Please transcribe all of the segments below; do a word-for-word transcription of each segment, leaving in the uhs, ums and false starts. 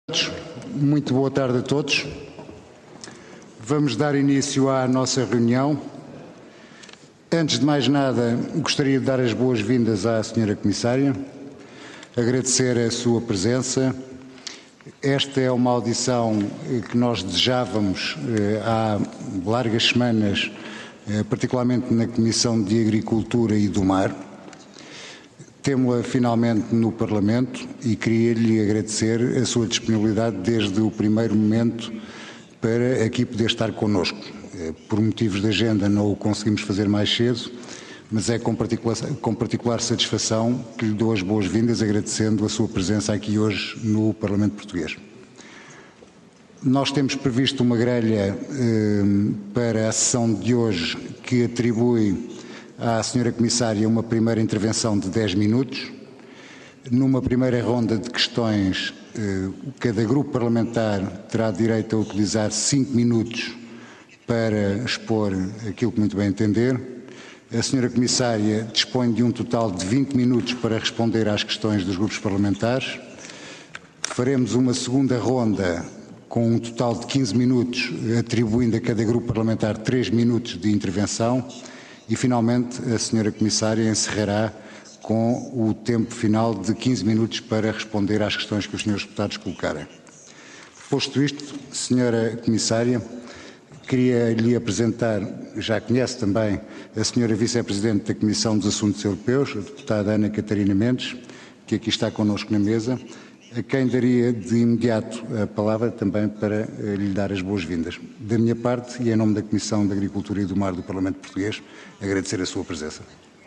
Muito boa tarde a todos. Vamos dar início à nossa reunião. Antes de mais nada, gostaria de dar as boas-vindas à senhora Comissária, agradecer a sua presença. Esta é uma audição que nós desejávamos há largas semanas, particularmente na Comissão de Agricultura e do Mar. Temo-la finalmente no Parlamento e queria-lhe agradecer a sua disponibilidade desde o primeiro momento para aqui poder estar connosco. Por motivos de agenda não o conseguimos fazer mais cedo, mas é com particular, com particular satisfação que lhe dou as boas-vindas, agradecendo a sua presença aqui hoje no Parlamento Português. Nós temos previsto uma grelha eh, para a sessão de hoje que atribui à senhora Comissária uma primeira intervenção de dez minutos. Numa primeira ronda de questões, cada grupo parlamentar terá direito a utilizar cinco minutos para expor aquilo que muito bem entender. A senhora Comissária dispõe de um total de vinte minutos para responder às questões dos grupos parlamentares. Faremos uma segunda ronda com um total de quinze minutos, atribuindo a cada grupo parlamentar três minutos de intervenção. E, finalmente, a senhora Comissária encerrará com o tempo final de quinze minutos para responder às questões que os senhores deputados colocarem. Posto isto, senhora Comissária, queria lhe apresentar, já conhece também, a senhora Vice-Presidente da Comissão dos Assuntos Europeus, a deputada Ana Catarina Mendes, que aqui está connosco na mesa, a quem daria de imediato a palavra também para lhe dar as boas-vindas. Da minha parte, e em nome da Comissão de Agricultura e do Mar do Parlamento Português, agradecer a sua presença.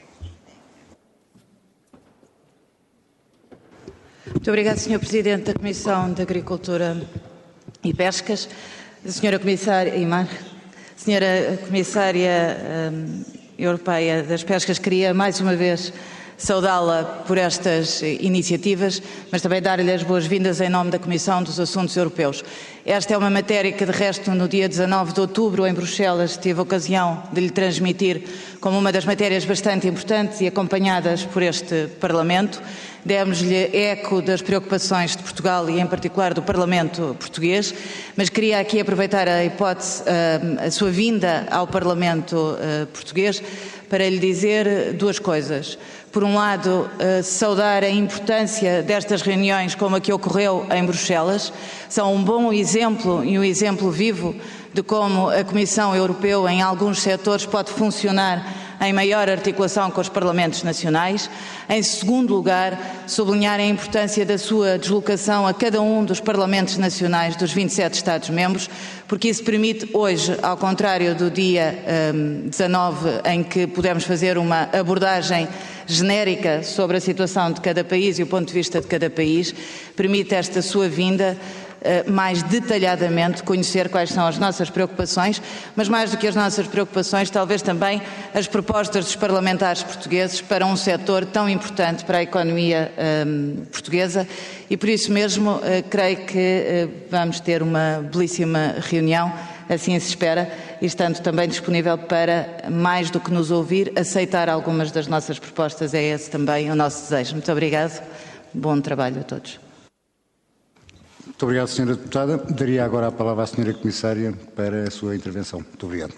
Muito obrigada, senhor Presidente da Comissão de Agricultura e Pescas, senhora Comissária, senhora Comissária um, Europeia das Pescas, queria mais uma vez saudá-la por estas iniciativas, mas também dar-lhe as boas-vindas em nome da Comissão dos Assuntos Europeus. Esta é uma matéria que, de resto, no dia dezanove de outubro, em Bruxelas, tive a ocasião de lhe transmitir como uma das matérias bastante importantes e acompanhadas por este Parlamento. Demos-lhe eco das preocupações de Portugal e, em particular, do Parlamento português, mas queria aqui aproveitar a hipótese, a sua vinda ao Parlamento português, para lhe dizer duas coisas. Por um lado, saudar a importância destas reuniões como a que ocorreu em Bruxelas. São um bom exemplo e um exemplo vivo de como a Comissão Europeia em alguns setores pode funcionar em maior articulação com os Parlamentos Nacionais. Em segundo lugar, sublinhar a importância da sua deslocação a cada um dos Parlamentos Nacionais dos vinte e sete Estados-membros, porque isso permite hoje, ao contrário do dia um, dezanove, em que pudemos fazer uma abordagem genérica sobre a situação de cada país e o ponto de vista de cada país, permite esta sua vinda mais detalhadamente conhecer quais são as nossas preocupações, mas mais do que as nossas preocupações, talvez também as propostas dos parlamentares portugueses para um setor tão importante para a economia um, portuguesa e por isso mesmo uh, creio que uh, vamos ter uma belíssima reunião, assim se espera, e estando também disponível para, mais do que nos ouvir, aceitar algumas das nossas propostas. É esse também o nosso desejo. Muito obrigado, bom trabalho a todos. Muito obrigado, senhora Deputada. Daria agora a palavra à senhora Comissária para a sua intervenção. Muito obrigado.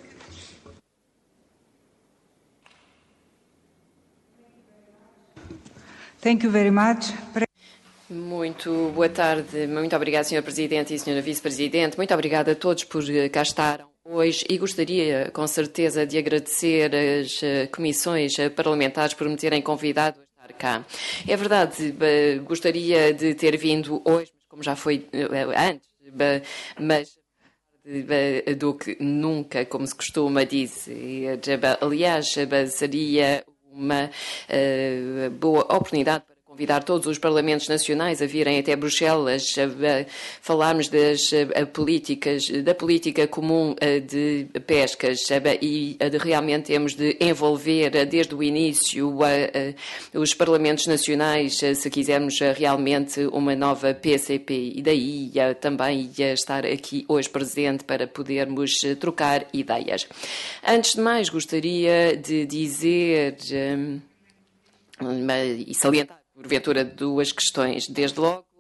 Thank you very much. Muito boa tarde. Muito obrigada, senhor Presidente e senhora Vice-Presidente. Muito obrigada a todos por cá estar hoje e gostaria, com certeza, de agradecer as comissões parlamentares por me terem convidado a estar cá. É verdade, gostaria de ter vindo hoje, como já foi antes, mas do que nunca, como se costuma dizer. Aliás, seria uma boa oportunidade para convidar todos os Parlamentos Nacionais a virem até Bruxelas, a falarmos das a políticas, da política comum de pescas e de, realmente temos de envolver desde o início a, a, os Parlamentos Nacionais, se quisermos realmente uma nova P C P. E daí a, também a estar aqui hoje presente para podermos trocar ideias. Antes de mais, gostaria de dizer um, e salientar porventura duas questões. Desde logo,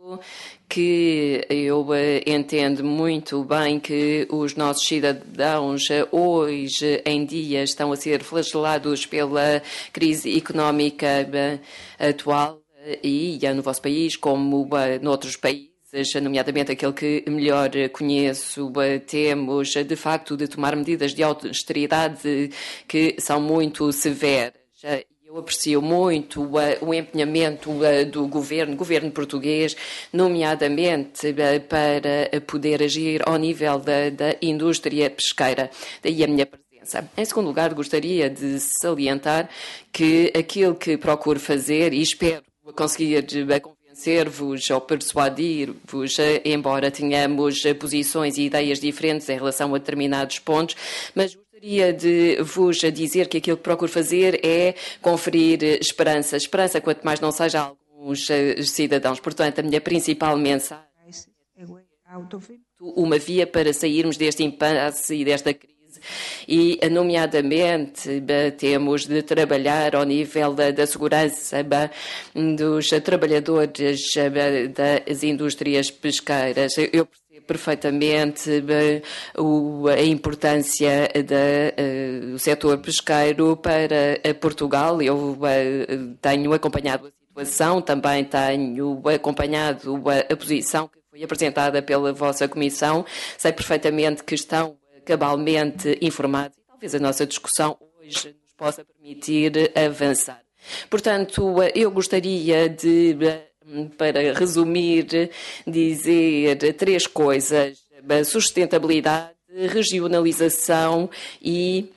que eu entendo muito bem que os nossos cidadãos hoje em dia estão a ser flagelados pela crise económica atual e no vosso país, como noutros países, nomeadamente aquele que melhor conheço, temos de facto de tomar medidas de austeridade que são muito severas. Eu aprecio muito uh, o empenhamento uh, do governo, governo português, nomeadamente uh, para poder agir ao nível da, da indústria pesqueira. Daí a minha presença. Em segundo lugar, gostaria de salientar que aquilo que procuro fazer, e espero conseguir uh, convencer-vos ou persuadir-vos, uh, embora tenhamos uh, posições e ideias diferentes em relação a determinados pontos, mas gostaria de vos dizer que aquilo que procuro fazer é conferir esperança. Esperança, quanto mais não seja a alguns cidadãos. Portanto, a minha principal mensagem é uma via para sairmos deste impasse e desta crise. E, nomeadamente, temos de trabalhar ao nível da, da segurança dos trabalhadores das indústrias pesqueiras. Eu perfeitamente a importância do setor pesqueiro para Portugal. Eu tenho acompanhado a situação, também tenho acompanhado a posição que foi apresentada pela vossa Comissão. Sei perfeitamente que estão cabalmente informados e talvez a nossa discussão hoje nos possa permitir avançar. Portanto, eu gostaria de, para resumir, dizer três coisas: sustentabilidade, regionalização e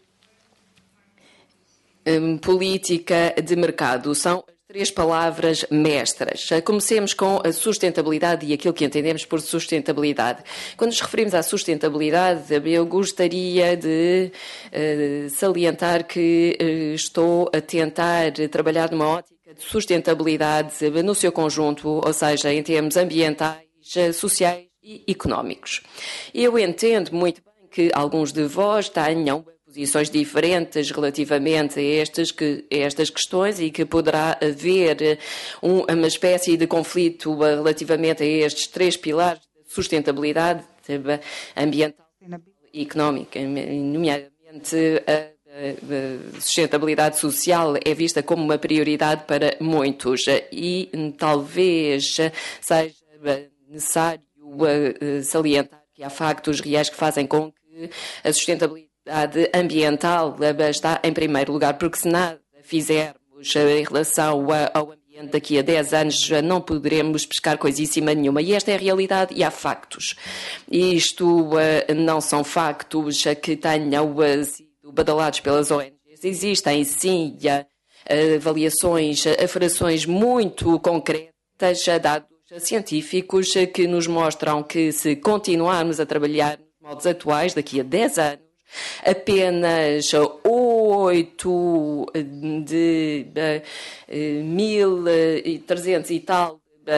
um, política de mercado. São as três palavras mestras. Comecemos com a sustentabilidade e aquilo que entendemos por sustentabilidade. Quando nos referimos à sustentabilidade, eu gostaria de uh, salientar que uh, estou a tentar trabalhar numa ótica de sustentabilidade no seu conjunto, ou seja, em termos ambientais, sociais e económicos. Eu entendo muito bem que alguns de vós tenham posições diferentes relativamente a estas, que, a estas questões e que poderá haver um, uma espécie de conflito relativamente a estes três pilares de sustentabilidade ambiental e económica, nomeadamente a A sustentabilidade social é vista como uma prioridade para muitos e talvez seja necessário salientar que há factos reais que fazem com que a sustentabilidade ambiental está em primeiro lugar, porque se nada fizermos em relação ao ambiente daqui a dez anos já não poderemos pescar coisíssima nenhuma. E esta é a realidade e há factos. Isto não são factos que tenham sido badalados pelas O N Gs. Existem sim avaliações, aferações muito concretas, dados científicos que nos mostram que se continuarmos a trabalhar nos modos atuais, daqui a dez anos, apenas oito de mil e trezentos e tal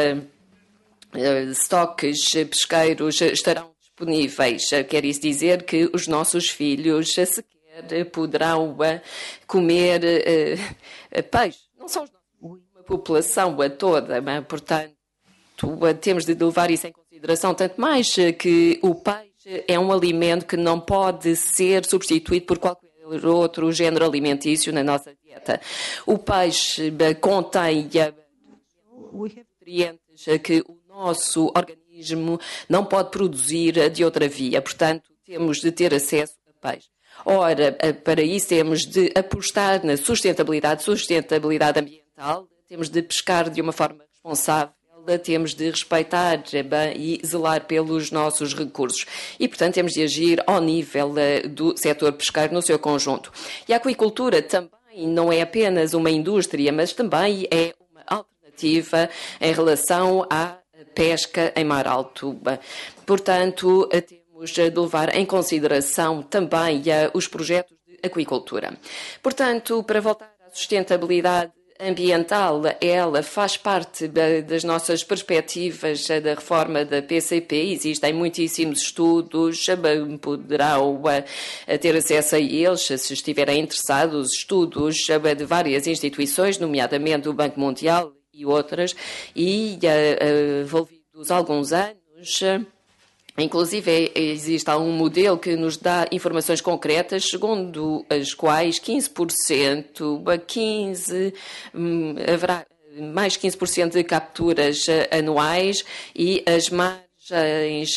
estoques pesqueiros estarão disponíveis. Quer isso dizer que os nossos filhos sequer poderão comer peixe. Não são uma população toda, mas, portanto, temos de levar isso em consideração, tanto mais que o peixe é um alimento que não pode ser substituído por qualquer outro género alimentício na nossa dieta. O peixe contém nutrientes que o nosso organismo não pode produzir de outra via. Portanto, temos de ter acesso a peixe. Ora, para isso temos de apostar na sustentabilidade, sustentabilidade ambiental, temos de pescar de uma forma responsável, temos de respeitar e zelar pelos nossos recursos. E, portanto, temos de agir ao nível do setor pesqueiro no seu conjunto. E a aquicultura também não é apenas uma indústria, mas também é uma alternativa em relação à pesca em mar alto. Portanto, temos de levar em consideração também os projetos de aquicultura. Portanto, para voltar à sustentabilidade ambiental, ela faz parte das nossas perspectivas da reforma da P C P. Existem muitíssimos estudos, poderão ter acesso a eles se estiverem interessados, estudos de várias instituições, nomeadamente o Banco Mundial e outras, e envolvidos últimos alguns anos, inclusive existe um modelo que nos dá informações concretas, segundo as quais quinze por cento, quinze, haverá mais quinze por cento de capturas anuais e as margens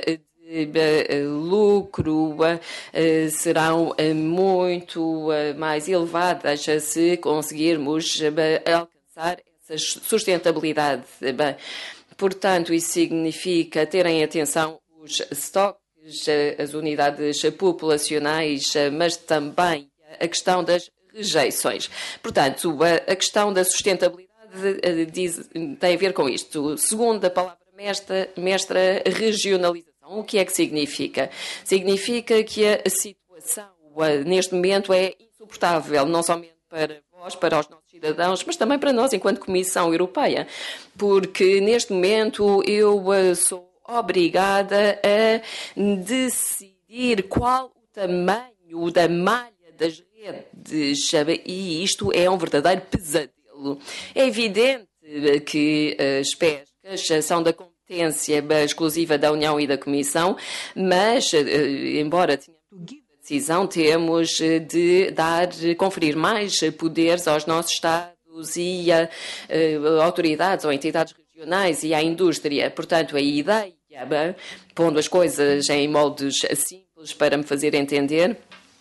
de lucro serão muito mais elevadas se conseguirmos alcançar essa sustentabilidade. Portanto, isso significa terem atenção os estoques, as unidades populacionais, mas também a questão das rejeições. Portanto, a questão da sustentabilidade diz, tem a ver com isto. Segundo a palavra mestra, mestra, regionalização. O que é que significa? Significa que a situação neste momento é insuportável, não somente para vós, para os nossos cidadãos, mas também para nós enquanto Comissão Europeia, porque neste momento eu sou obrigada a decidir qual o tamanho da malha das redes, e isto é um verdadeiro pesadelo. É evidente que as pescas são da competência exclusiva da União e da Comissão, mas, embora tenhamos a decisão, temos de dar, conferir mais poderes aos nossos Estados e a, a autoridades ou entidades regionais e à indústria. Portanto, a ideia, pondo as coisas em moldes simples para me fazer entender,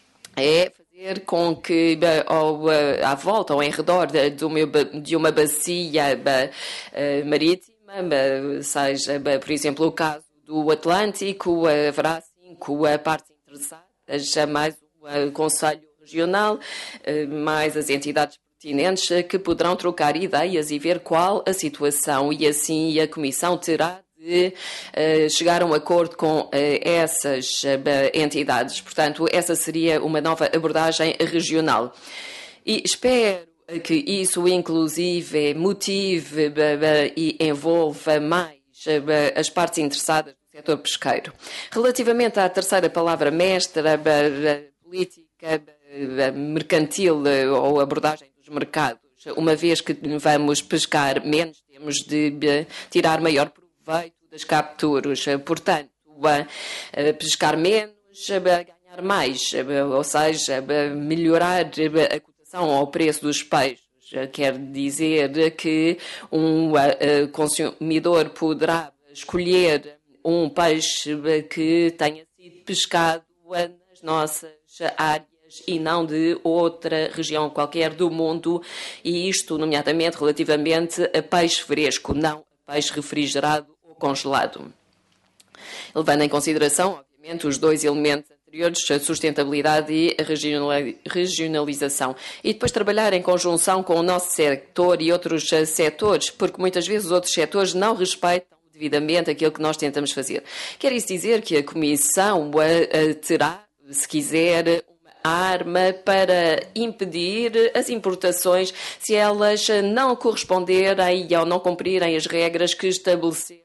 é fazer com que ou, à volta ou em redor de uma bacia marítima, seja, por exemplo, o caso do Atlântico, haverá cinco partes interessadas, mais o Conselho Regional, mais as entidades pertinentes que poderão trocar ideias e ver qual a situação, e assim a Comissão terá de uh, chegar a um acordo com uh, essas uh, entidades. Portanto, essa seria uma nova abordagem regional. E espero que isso, inclusive, motive uh, uh, e envolva mais uh, as partes interessadas no setor pesqueiro. Relativamente à terceira palavra mestra, uh, política uh, mercantil uh, ou abordagem dos mercados, uma vez que vamos pescar menos, temos de uh, tirar maior proveito das capturas, portanto, a pescar menos, a ganhar mais, ou seja, a melhorar a cotação ao preço dos peixes. Quer dizer que um consumidor poderá escolher um peixe que tenha sido pescado nas nossas áreas e não de outra região qualquer do mundo, e isto, nomeadamente, relativamente a peixe fresco, não a peixe refrigerado congelado, levando em consideração, obviamente, os dois elementos anteriores, a sustentabilidade e a regionalização. E depois trabalhar em conjunção com o nosso setor e outros setores, porque muitas vezes os outros setores não respeitam devidamente aquilo que nós tentamos fazer. Quer isso dizer que a Comissão terá, se quiser, uma arma para impedir as importações se elas não corresponderem ou não cumprirem as regras que estabelecemos,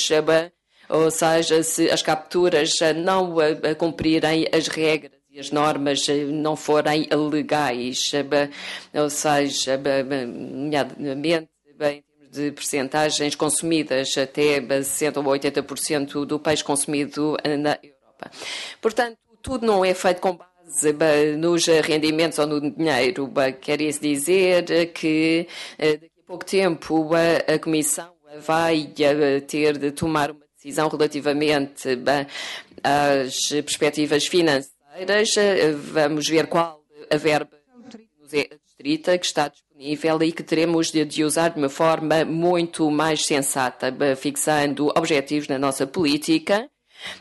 ou seja, se as capturas não cumprirem as regras e as normas não forem legais, ou seja, nomeadamente em termos de percentagens consumidas, até sessenta ou oitenta por cento do peixe consumido na Europa. Portanto, tudo não é feito com base nos rendimentos ou no dinheiro. Quer isso dizer que daqui a pouco tempo a Comissão vai ter de tomar uma decisão relativamente às perspectivas financeiras. Vamos ver qual a verba nos é adstrita, que está disponível e que teremos de, de usar de uma forma muito mais sensata, fixando objetivos na nossa política,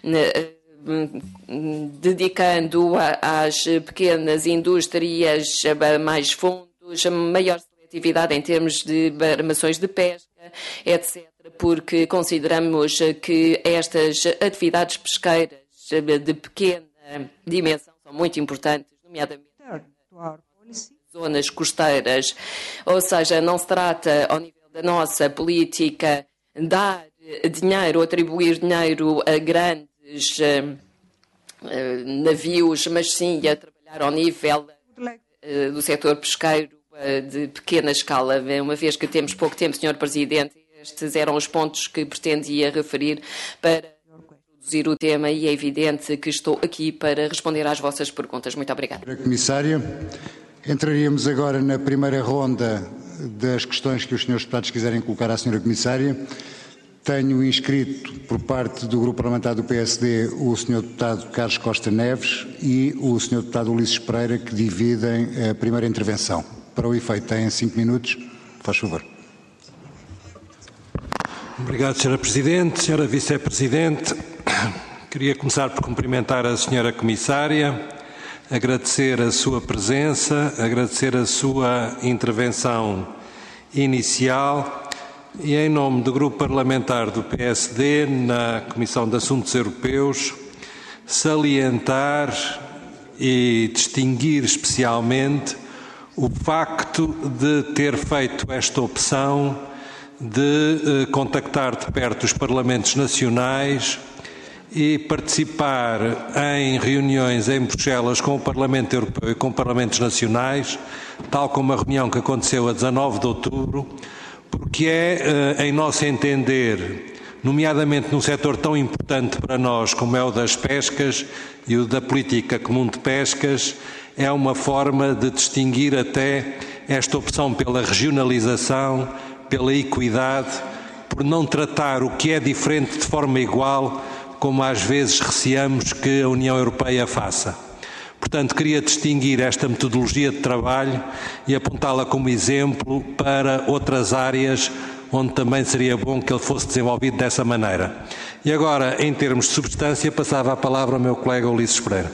dedicando às pequenas indústrias mais fundos, maior seletividade em termos de armações de pesca, etcétera, porque consideramos que estas atividades pesqueiras de pequena dimensão são muito importantes, nomeadamente zonas costeiras. Ou seja, não se trata, ao nível da nossa política, dar dinheiro, atribuir dinheiro a grandes uh, uh, navios, mas sim a trabalhar ao nível uh, do setor pesqueiro uh, de pequena escala. Uma vez que temos pouco tempo, senhor Presidente, Estes eram os pontos que pretendia referir para introduzir o tema e é evidente que estou aqui para responder às vossas perguntas. Muito obrigada. Senhora Comissária, entraríamos agora na primeira ronda das questões que os senhores deputados quiserem colocar à Senhora Comissária. Tenho inscrito por parte do Grupo Parlamentar do P S D o senhor Deputado Carlos Costa Neves e o senhor Deputado Ulisses Pereira, que dividem a primeira intervenção. Para o efeito, têm cinco minutos. Faz favor. Obrigado, senhora Presidente. Senhora Vice-Presidente, queria começar por cumprimentar a senhora Comissária, agradecer a sua presença, agradecer a sua intervenção inicial e, em nome do Grupo Parlamentar do P S D, na Comissão de Assuntos Europeus, salientar e distinguir especialmente o facto de ter feito esta opção de eh, contactar de perto os Parlamentos Nacionais e participar em reuniões em Bruxelas com o Parlamento Europeu e com Parlamentos Nacionais, tal como a reunião que aconteceu a dezanove de outubro, porque é, em nosso entender, nomeadamente num setor tão importante para nós como é o das pescas e o da política comum de pescas, é uma forma de distinguir até esta opção pela regionalização, pela equidade, por não tratar o que é diferente de forma igual, como às vezes receamos que a União Europeia faça. Portanto, queria distinguir esta metodologia de trabalho e apontá-la como exemplo para outras áreas onde também seria bom que ele fosse desenvolvido dessa maneira. E agora, em termos de substância, passava a palavra ao meu colega Ulisses Pereira.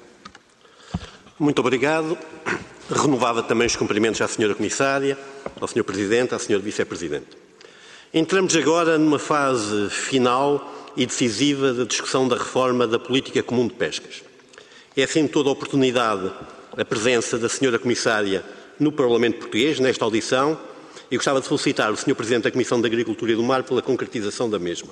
Muito obrigado. Renovava também os cumprimentos à senhora Comissária, ao senhor Presidente, à senhora Vice-Presidente. Entramos agora numa fase final e decisiva da discussão da reforma da política comum de pescas. É sempre toda a oportunidade a presença da senhora Comissária no Parlamento Português, nesta audição, e gostava de felicitar o senhor Presidente da Comissão de Agricultura e do Mar pela concretização da mesma.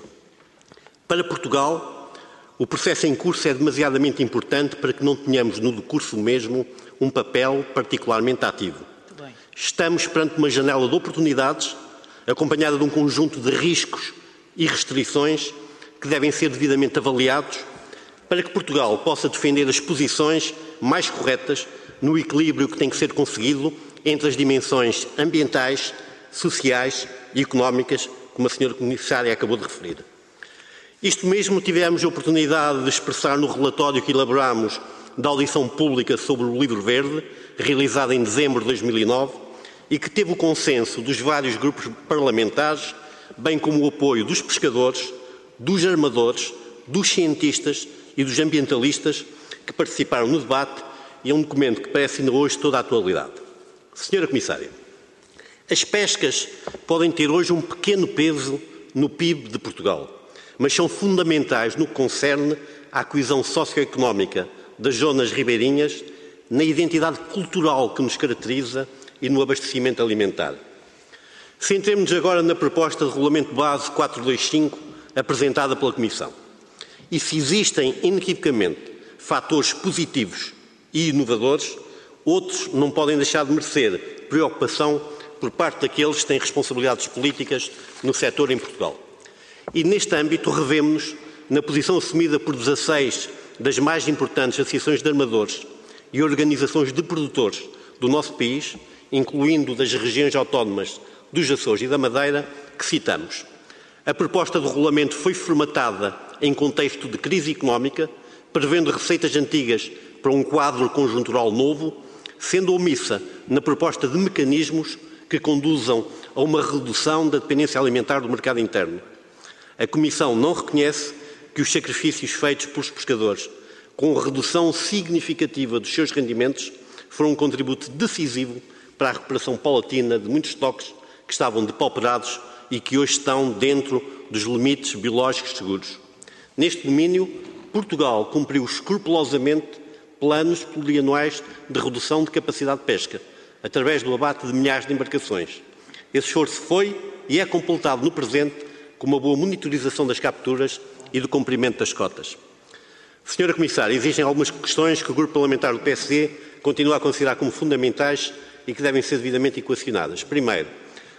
Para Portugal, o processo em curso é demasiadamente importante para que não tenhamos no decurso mesmo um papel particularmente ativo. Estamos perante uma janela de oportunidades, acompanhada de um conjunto de riscos e restrições que devem ser devidamente avaliados para que Portugal possa defender as posições mais corretas no equilíbrio que tem que ser conseguido entre as dimensões ambientais, sociais e económicas, como a senhora Comissária acabou de referir. Isto mesmo tivemos a oportunidade de expressar no relatório que elaboramos da audição pública sobre o Livro Verde, realizada em dezembro de dois mil e nove, e que teve o consenso dos vários grupos parlamentares, bem como o apoio dos pescadores, dos armadores, dos cientistas e dos ambientalistas que participaram no debate, e é um documento que parece ainda hoje toda a atualidade. Senhora Comissária, as pescas podem ter hoje um pequeno peso no P I B de Portugal, mas são fundamentais no que concerne à coesão socioeconómica das zonas ribeirinhas, na identidade cultural que nos caracteriza e no abastecimento alimentar. Centremos-nos agora na proposta de Regulamento Base quatrocentos e vinte e cinco apresentada pela Comissão. E se existem, inequivocamente, fatores positivos e inovadores, outros não podem deixar de merecer preocupação por parte daqueles que têm responsabilidades políticas no setor em Portugal. E, neste âmbito, revemos-nos na posição assumida por dezasseis das mais importantes associações de armadores e organizações de produtores do nosso país, incluindo das regiões autónomas dos Açores e da Madeira, que citamos. A proposta do regulamento foi formatada em contexto de crise económica, prevendo receitas antigas para um quadro conjuntural novo, sendo omissa na proposta de mecanismos que conduzam a uma redução da dependência alimentar do mercado interno. A Comissão não reconhece que os sacrifícios feitos pelos pescadores, com a redução significativa dos seus rendimentos, foram um contributo decisivo para a recuperação paulatina de muitos estoques que estavam depauperados e que hoje estão dentro dos limites biológicos seguros. Neste domínio, Portugal cumpriu escrupulosamente planos plurianuais de redução de capacidade de pesca, através do abate de milhares de embarcações. Esse esforço foi e é completado no presente com uma boa monitorização das capturas e do cumprimento das cotas. Senhora Comissária, existem algumas questões que o Grupo Parlamentar do P S D continua a considerar como fundamentais e que devem ser devidamente equacionadas. Primeiro,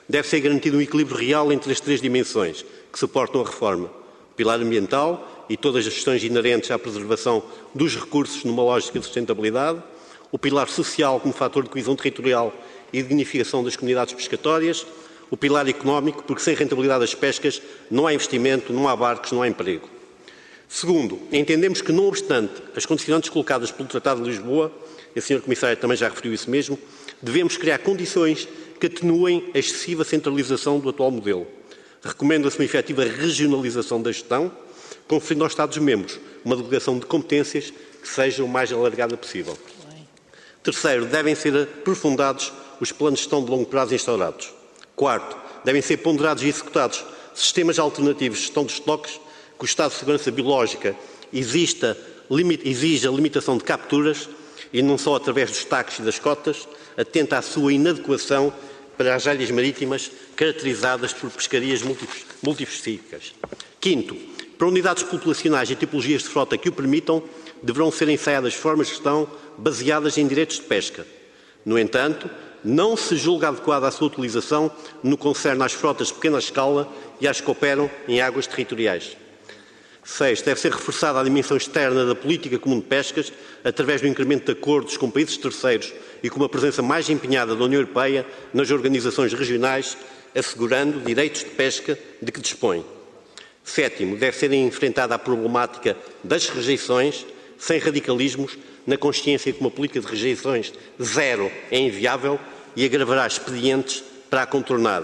deve ser garantido um equilíbrio real entre as três dimensões que suportam a reforma: o pilar ambiental e todas as questões inerentes à preservação dos recursos numa lógica de sustentabilidade, o pilar social como fator de coesão territorial e dignificação das comunidades pescatórias, o pilar económico, porque sem rentabilidade das pescas não há investimento, não há barcos, não há emprego. Segundo, entendemos que, não obstante as condicionantes colocadas pelo Tratado de Lisboa, e a senhora Comissária também já referiu isso mesmo, devemos criar condições que atenuem a excessiva centralização do atual modelo. Recomenda-se uma efetiva regionalização da gestão, conferindo aos Estados-membros uma delegação de competências que seja o mais alargada possível. Terceiro, devem ser aprofundados os planos de gestão de longo prazo instaurados. Quarto, devem ser ponderados e executados sistemas alternativos de gestão de estoques que o Estado de Segurança Biológica exista, limite, exija a limitação de capturas e não só através dos taxos e das cotas, atenta à sua inadequação para as áreas marítimas caracterizadas por pescarias multiespecíficas. Quinto, para unidades populacionais e tipologias de frota que o permitam, deverão ser ensaiadas formas de gestão baseadas em direitos de pesca. No entanto, não se julga adequada a sua utilização no que concerne às frotas de pequena escala e às que operam em águas territoriais. Sexto, deve ser reforçada a dimensão externa da política comum de pescas através do incremento de acordos com países terceiros e com uma presença mais empenhada da União Europeia nas organizações regionais, assegurando direitos de pesca de que dispõe. Sétimo, deve ser enfrentada a problemática das rejeições, sem radicalismos, na consciência que uma política de rejeições zero é inviável e agravará expedientes para a contornar.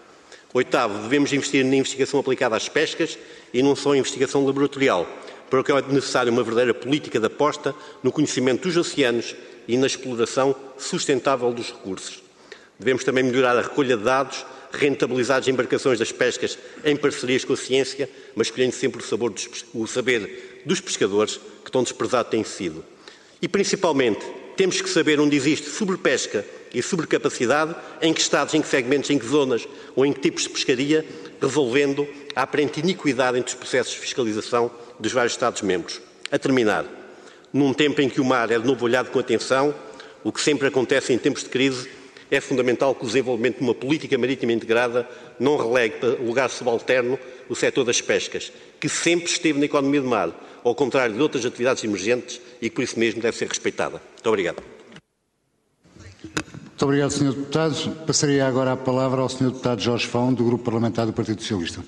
Oitavo, devemos investir na investigação aplicada às pescas e não só em investigação laboratorial, para o que é necessária uma verdadeira política de aposta no conhecimento dos oceanos e na exploração sustentável dos recursos. Devemos também melhorar a recolha de dados, rentabilizar as embarcações das pescas em parcerias com a ciência, mas escolhendo sempre o, sabor dos, o saber dos pescadores, que tão desprezado tem sido. E, principalmente, temos que saber onde existe sobrepesca e sobrecapacidade, em que estados, em que segmentos, em que zonas ou em que tipos de pescaria, resolvendo a aparente iniquidade entre os processos de fiscalização dos vários Estados-membros. A terminar, num tempo em que o mar é de novo olhado com atenção, o que sempre acontece em tempos de crise, é fundamental que o desenvolvimento de uma política marítima integrada não relegue para lugar subalterno o setor das pescas, que sempre esteve na economia do mar, ao contrário de outras atividades emergentes e que por isso mesmo deve ser respeitada. Muito obrigado. Muito obrigado, senhor Deputado. Passaria agora a palavra ao senhor Deputado Jorge Fão, do Grupo Parlamentar do Partido Socialista.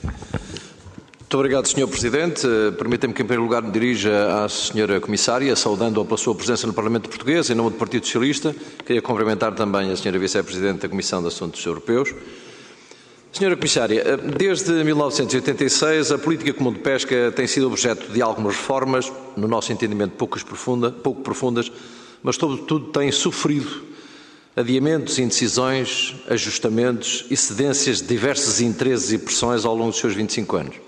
Muito obrigado, senhor Presidente. Permita-me que, em primeiro lugar, me dirija à senhora Comissária, saudando-a pela sua presença no Parlamento Português, em nome do Partido Socialista. Queria cumprimentar também a senhora Vice-Presidente da Comissão de Assuntos Europeus. Senhora Comissária, desde mil novecentos e oitenta e seis, a política comum de pesca tem sido objeto de algumas reformas, no nosso entendimento poucas profunda, pouco profundas, mas, sobretudo, tem sofrido adiamentos, indecisões, ajustamentos e cedências de diversos interesses e pressões ao longo dos seus vinte e cinco anos.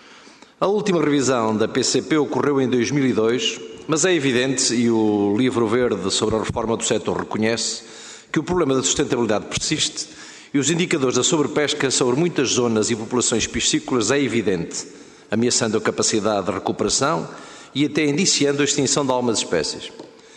A última revisão da P C P ocorreu em dois mil e dois, mas é evidente, e o Livro Verde sobre a reforma do setor reconhece, que o problema da sustentabilidade persiste e os indicadores da sobrepesca sobre muitas zonas e populações piscícolas é evidente, ameaçando a capacidade de recuperação e até indiciando a extinção de algumas espécies.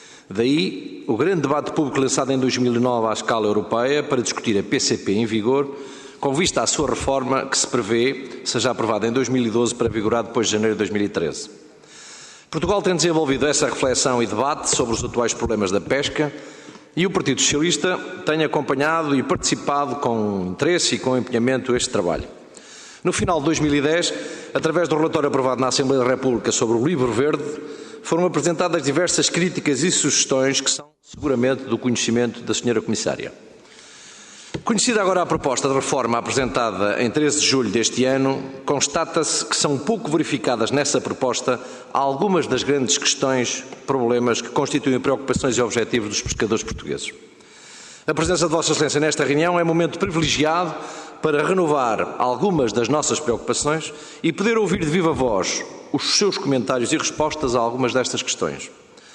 Daí, o grande debate público lançado em dois mil e nove à escala europeia para discutir a P C P em vigor, com vista à sua reforma, que se prevê seja aprovada em dois mil e doze para vigorar depois de janeiro de dois mil e treze. Portugal tem desenvolvido essa reflexão e debate sobre os atuais problemas da pesca e o Partido Socialista tem acompanhado e participado com interesse e com empenhamento este trabalho. No final de dois mil e dez, através do relatório aprovado na Assembleia da República sobre o Livro Verde, foram apresentadas diversas críticas e sugestões que são seguramente do conhecimento da senhora Comissária. Conhecida agora a proposta de reforma apresentada em treze de julho deste ano, constata-se que são pouco verificadas nessa proposta algumas das grandes questões, problemas que constituem preocupações e objetivos dos pescadores portugueses. A presença de Vossa Excelência nesta reunião é um momento privilegiado para renovar algumas das nossas preocupações e poder ouvir de viva voz os seus comentários e respostas a algumas destas questões.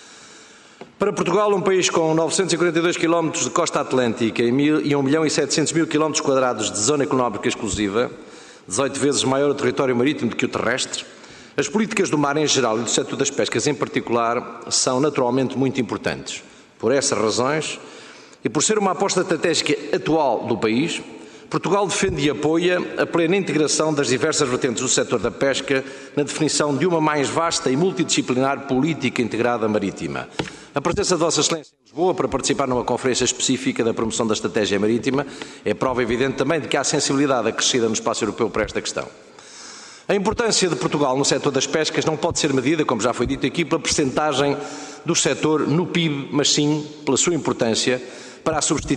Para Portugal, um país com novecentos e quarenta e dois quilómetros de costa atlântica e um milhão e setecentos mil quilómetros quadrados de zona económica exclusiva, dezoito vezes maior o território marítimo do que o terrestre, as políticas do mar em geral e do setor das pescas em particular são naturalmente muito importantes. Por essas razões, e por ser uma aposta estratégica atual do país, Portugal defende e apoia a plena integração das diversas vertentes do setor da pesca na definição de uma mais vasta e multidisciplinar política integrada marítima. A presença de Vossa Excelência em Lisboa para participar numa conferência específica da promoção da estratégia marítima é prova evidente também de que há sensibilidade acrescida no espaço europeu para esta questão. A importância de Portugal no setor das pescas não pode ser medida, como já foi dito aqui, pela percentagem do setor no P I B, mas sim pela sua importância para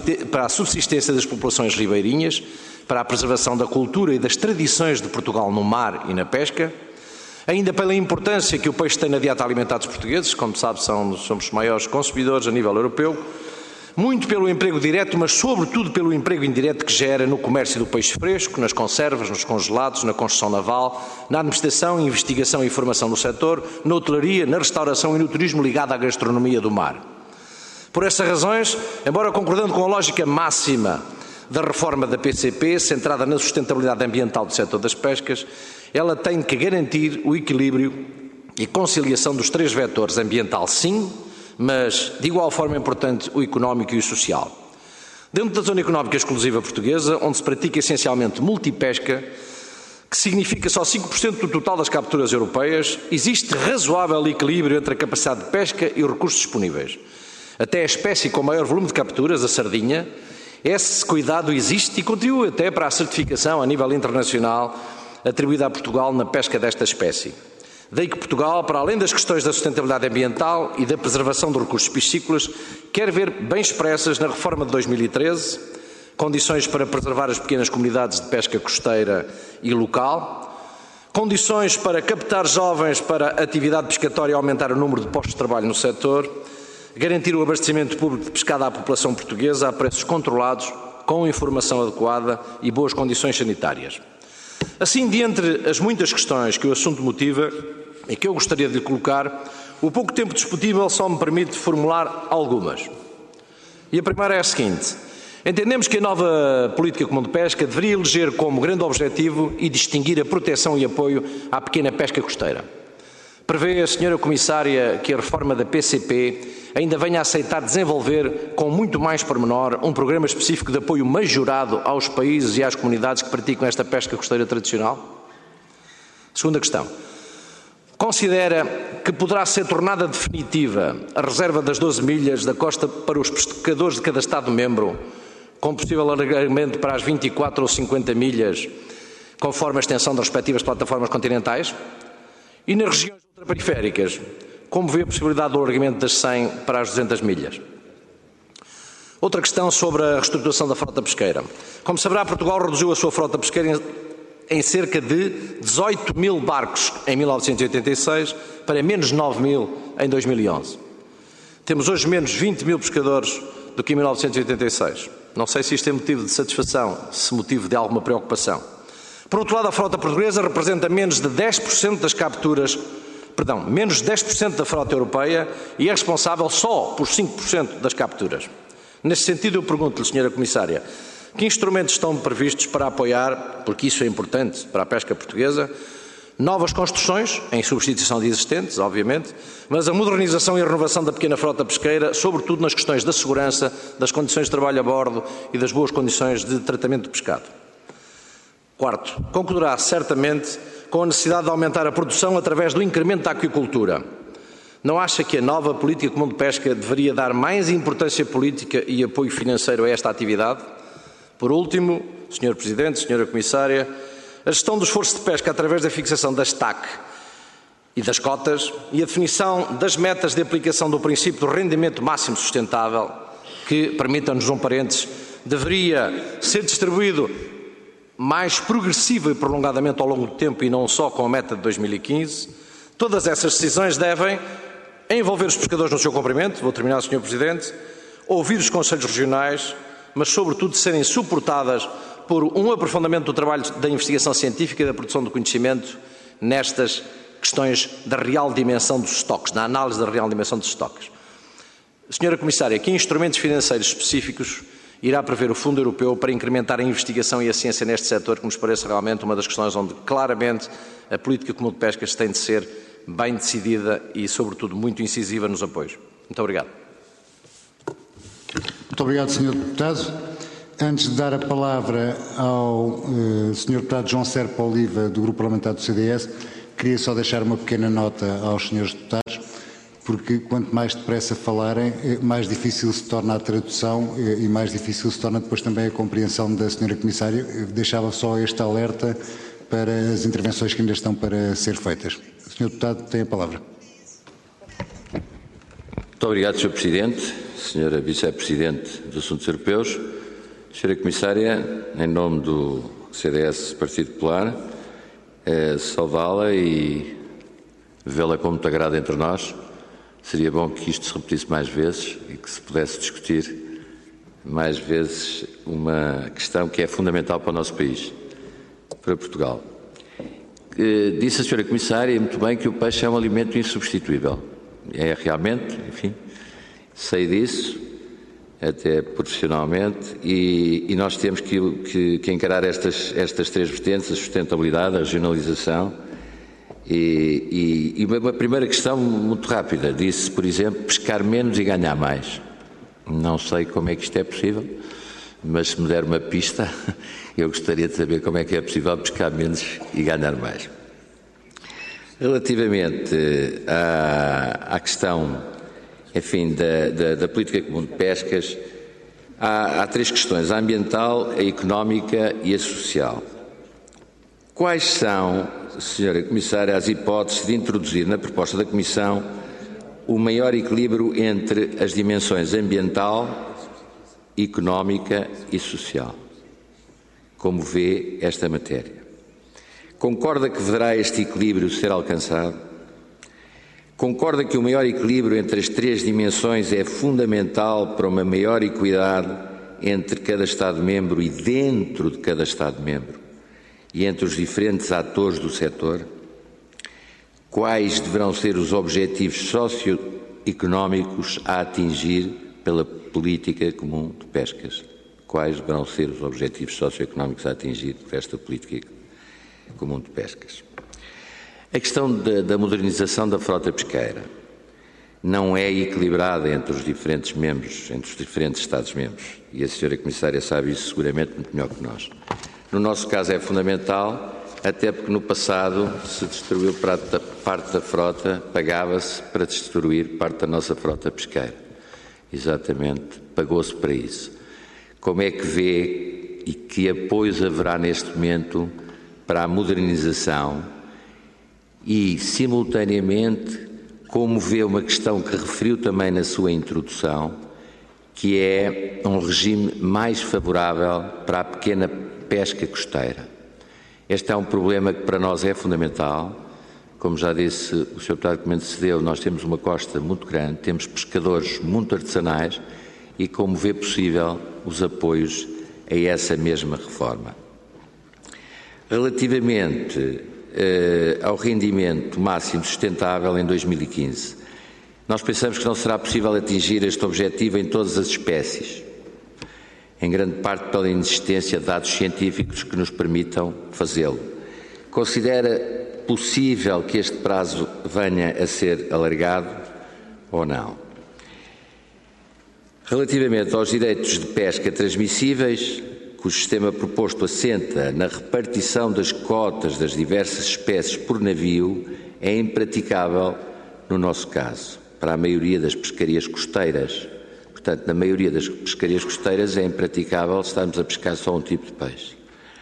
a subsistência das populações ribeirinhas, para a preservação da cultura e das tradições de Portugal no mar e na pesca, ainda pela importância que o peixe tem na dieta alimentar dos portugueses, como sabe, são, somos os maiores consumidores a nível europeu, muito pelo emprego direto, mas sobretudo pelo emprego indireto que gera no comércio do peixe fresco, nas conservas, nos congelados, na construção naval, na administração, investigação e formação no setor, na hotelaria, na restauração e no turismo ligado à gastronomia do mar. Por essas razões, embora concordando com a lógica máxima da reforma da P C P, centrada na sustentabilidade ambiental do setor das pescas, ela tem que garantir o equilíbrio e conciliação dos três vetores: ambiental, sim, mas de igual forma importante o económico e o social. Dentro da zona económica exclusiva portuguesa, onde se pratica essencialmente multipesca, que significa só cinco por cento do total das capturas europeias, existe razoável equilíbrio entre a capacidade de pesca e os recursos disponíveis. Até a espécie com maior volume de capturas, a sardinha, esse cuidado existe e contribui até para a certificação a nível internacional atribuída a Portugal na pesca desta espécie. Daí que Portugal, para além das questões da sustentabilidade ambiental e da preservação dos recursos piscícolas, quer ver bem expressas na reforma de dois mil e treze condições para preservar as pequenas comunidades de pesca costeira e local, condições para captar jovens para a atividade pescatória e aumentar o número de postos de trabalho no setor, garantir o abastecimento público de pescada à população portuguesa a preços controlados, com informação adequada e boas condições sanitárias. Assim, de entre as muitas questões que o assunto motiva e que eu gostaria de lhe colocar, o pouco tempo disponível só me permite formular algumas. E a primeira é a seguinte: entendemos que a nova política comum de pesca deveria eleger como grande objetivo e distinguir a proteção e apoio à pequena pesca costeira. Prevê a senhora Comissária que a reforma da P C P ainda venha a aceitar desenvolver com muito mais pormenor um programa específico de apoio majorado aos países e às comunidades que praticam esta pesca costeira tradicional? Segunda questão. Considera que poderá ser tornada definitiva a reserva das doze milhas da costa para os pescadores de cada Estado-membro, com possível alargamento para as vinte e quatro ou cinquenta milhas, conforme a extensão das respectivas plataformas continentais? E nas regiões ultraperiféricas, como vê a possibilidade do alargamento das cem para as duzentas milhas? Outra questão sobre a reestruturação da frota pesqueira. Como saberá, Portugal reduziu a sua frota pesqueira em, em cerca de dezoito mil barcos em mil novecentos e oitenta e seis para menos de nove mil em dois mil e onze. Temos hoje menos vinte mil pescadores do que em mil novecentos e oitenta e seis. Não sei se isto é motivo de satisfação, se motivo de alguma preocupação. Por outro lado, a frota portuguesa representa menos de dez por cento das capturas, perdão, menos de dez por cento da frota europeia e é responsável só por cinco por cento das capturas. Neste sentido, eu pergunto-lhe, senhora Comissária, que instrumentos estão previstos para apoiar, porque isso é importante para a pesca portuguesa, novas construções, em substituição de existentes, obviamente, mas a modernização e a renovação da pequena frota pesqueira, sobretudo nas questões da segurança, das condições de trabalho a bordo e das boas condições de tratamento de pescado. Quarto, concordará certamente com a necessidade de aumentar a produção através do incremento da aquicultura. Não acha que a nova política comum de pesca deveria dar mais importância política e apoio financeiro a esta atividade? Por último, senhor Presidente, senhora Comissária, a gestão do esforço de pesca através da fixação das T A C e das cotas e a definição das metas de aplicação do princípio do rendimento máximo sustentável, que, permitam-nos um parênteses, deveria ser distribuído mais progressivo e prolongadamente ao longo do tempo e não só com a meta de dois mil e quinze, todas essas decisões devem envolver os pescadores no seu cumprimento, vou terminar, senhor Presidente, ouvir os conselhos regionais, mas sobretudo serem suportadas por um aprofundamento do trabalho da investigação científica e da produção do conhecimento nestas questões da real dimensão dos estoques, na análise da real dimensão dos estoques. Senhora Comissária, que instrumentos financeiros específicos irá prever o Fundo Europeu para incrementar a investigação e a ciência neste setor, que nos parece realmente uma das questões onde claramente a política comum de pescas tem de ser bem decidida e, sobretudo, muito incisiva nos apoios. Muito obrigado. Muito obrigado, senhor Deputado. Antes de dar a palavra ao uh, senhor Deputado João Serpa Oliva, do Grupo Parlamentar do C D S, queria só deixar uma pequena nota aos senhores deputados, porque quanto mais depressa falarem, mais difícil se torna a tradução e mais difícil se torna depois também a compreensão da senhora Comissária. Eu deixava só este alerta para as intervenções que ainda estão para ser feitas. O senhor Deputado tem a palavra. Muito obrigado, senhor Presidente, senhora Vice-Presidente dos Assuntos Europeus, senhora Comissária, em nome do C D S Partido Popular, é saudá-la e vê-la com muito agrado entre nós. Seria bom que isto se repetisse mais vezes e que se pudesse discutir mais vezes uma questão que é fundamental para o nosso país, para Portugal. Disse a senhora Comissária muito bem que o peixe é um alimento insubstituível. É realmente, enfim, sei disso, até profissionalmente, e, e nós temos que, que, que encarar estas, estas três vertentes, a sustentabilidade, a regionalização e, e, e uma primeira questão muito rápida. Disse, por exemplo, pescar menos e ganhar mais. Não sei como é que isto é possível, mas se me der uma pista, eu gostaria de saber como é que é possível pescar menos e ganhar mais. Relativamente à, à questão, enfim, da, da, da política comum de pescas, há, há três questões: a ambiental, a económica e a social. Quais são, senhora Comissária, as hipóteses de introduzir na proposta da Comissão o maior equilíbrio entre as dimensões ambiental, económica e social? Como vê esta matéria? Concorda que deverá este equilíbrio ser alcançado? Concorda que o maior equilíbrio entre as três dimensões é fundamental para uma maior equidade entre cada Estado-membro e dentro de cada Estado-membro e entre os diferentes atores do setor? Quais deverão ser os objetivos socioeconómicos a atingir pela política comum de pescas? Quais deverão ser os objetivos socioeconómicos a atingir por esta política comum de pescas? A questão da, da modernização da frota pesqueira não é equilibrada entre os diferentes membros, entre os diferentes Estados-membros, e a senhora Comissária sabe isso seguramente muito melhor que nós. No nosso caso é fundamental, até porque no passado se destruiu parte da frota, pagava-se para destruir parte da nossa frota pesqueira. Exatamente, pagou-se para isso. Como é que vê e que apoios haverá neste momento para a modernização e, simultaneamente, como vê uma questão que referiu também na sua introdução, que é um regime mais favorável para a pequena pesca costeira? Este é um problema que para nós é fundamental. Como já disse o senhor Deputado que me antecedeu, nós temos uma costa muito grande, temos pescadores muito artesanais e como vê possível os apoios a essa mesma reforma. Relativamente eh, ao rendimento máximo sustentável em dois mil e quinze, nós pensamos que não será possível atingir este objetivo em todas as espécies, em grande parte pela inexistência de dados científicos que nos permitam fazê-lo. Considera possível que este prazo venha a ser alargado ou não? Relativamente aos direitos de pesca transmissíveis, cujo sistema proposto assenta na repartição das cotas das diversas espécies por navio, é impraticável no nosso caso, para a maioria das pescarias costeiras. Portanto, na maioria das pescarias costeiras é impraticável estarmos a pescar só um tipo de peixe.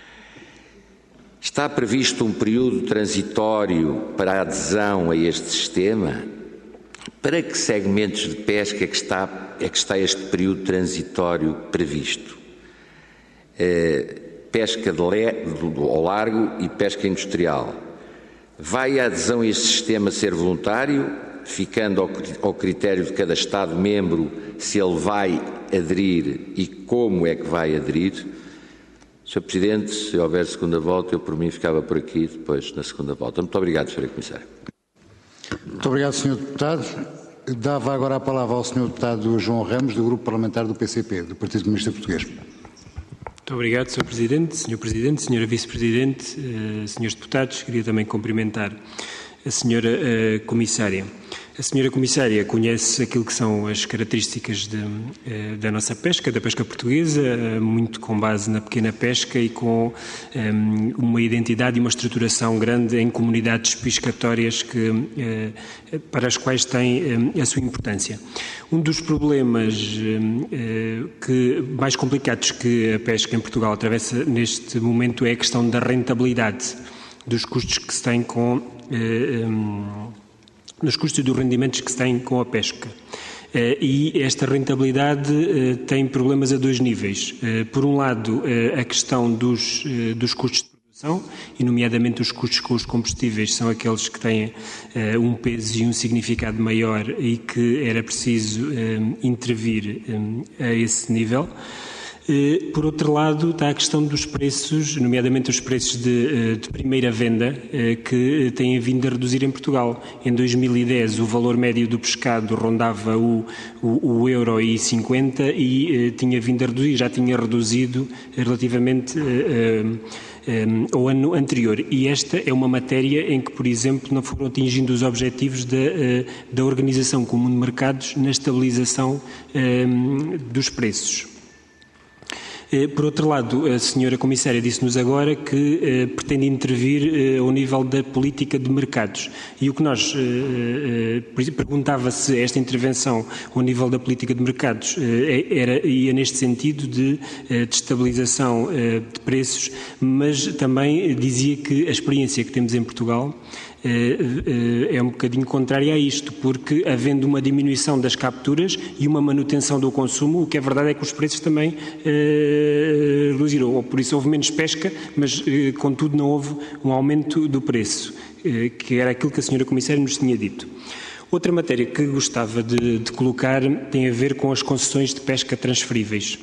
Está previsto um período transitório para a adesão a este sistema? Para que segmentos de pesca é que está, é que está este período transitório previsto? É, pesca de le, do, ao largo e pesca industrial. Vai a adesão a este sistema ser voluntário, ficando ao, ao critério de cada Estado-membro se ele vai aderir e como é que vai aderir? senhor Presidente, se houver segunda volta, eu por mim ficava por aqui depois na segunda volta. Muito obrigado, senhora Comissária. Muito obrigado, senhor Deputado. Dava agora a palavra ao senhor Deputado João Ramos, do Grupo Parlamentar do P C P, do Partido Comunista Português. Muito obrigado, senhor Presidente, senhor Presidente, senhora Vice-Presidente, uh, senhores Deputados. Queria também cumprimentar a senhora uh, Comissária. A senhora Comissária conhece aquilo que são as características de, da nossa pesca, da pesca portuguesa, muito com base na pequena pesca e com um, uma identidade e uma estruturação grande em comunidades pescatórias que, uh, para as quais tem um, a sua importância. Um dos problemas uh, que, mais complicados que a pesca em Portugal atravessa neste momento é a questão da rentabilidade, dos custos que se tem com... Uh, um, nos custos e dos rendimentos que se têm com a pesca. E esta rentabilidade tem problemas a dois níveis. Por um lado, a questão dos, dos custos de produção, e nomeadamente os custos com os combustíveis, são aqueles que têm um peso e um significado maior e que era preciso intervir a esse nível. Por outro lado, está a questão dos preços, nomeadamente os preços de, de primeira venda, que têm vindo a reduzir em Portugal. Em dois mil e dez, o valor médio do pescado rondava o, o, o euro e cinquenta e tinha vindo a reduzir, já tinha reduzido relativamente ao ano anterior. E esta é uma matéria em que, por exemplo, não foram atingindo os objetivos da, da Organização Comum de Mercados na estabilização dos preços. Por outro lado, a senhora Comissária disse-nos agora que eh, pretende intervir eh, ao nível da política de mercados. E o que nós eh, eh, perguntava se esta intervenção ao nível da política de mercados eh, era, ia neste sentido de, eh, de estabilização eh, de preços, mas também dizia que a experiência que temos em Portugal é um bocadinho contrária a isto, porque havendo uma diminuição das capturas e uma manutenção do consumo, o que é verdade é que os preços também eh, reduziram, ou por isso houve menos pesca, mas eh, contudo não houve um aumento do preço, eh, que era aquilo que a senhora Comissária nos tinha dito. Outra matéria que gostava de, de colocar tem a ver com as concessões de pesca transferíveis.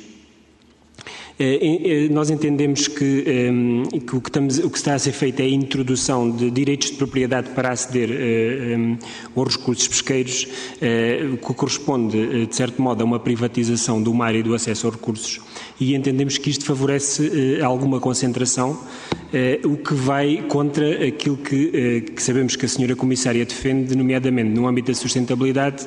Nós entendemos que, que, o, que estamos, o que está a ser feito é a introdução de direitos de propriedade para aceder aos recursos pesqueiros, que corresponde, de certo modo, a uma privatização do mar e do acesso aos recursos, e entendemos que isto favorece alguma concentração, o que vai contra aquilo que, que sabemos que a senhora Comissária defende, nomeadamente no âmbito da sustentabilidade.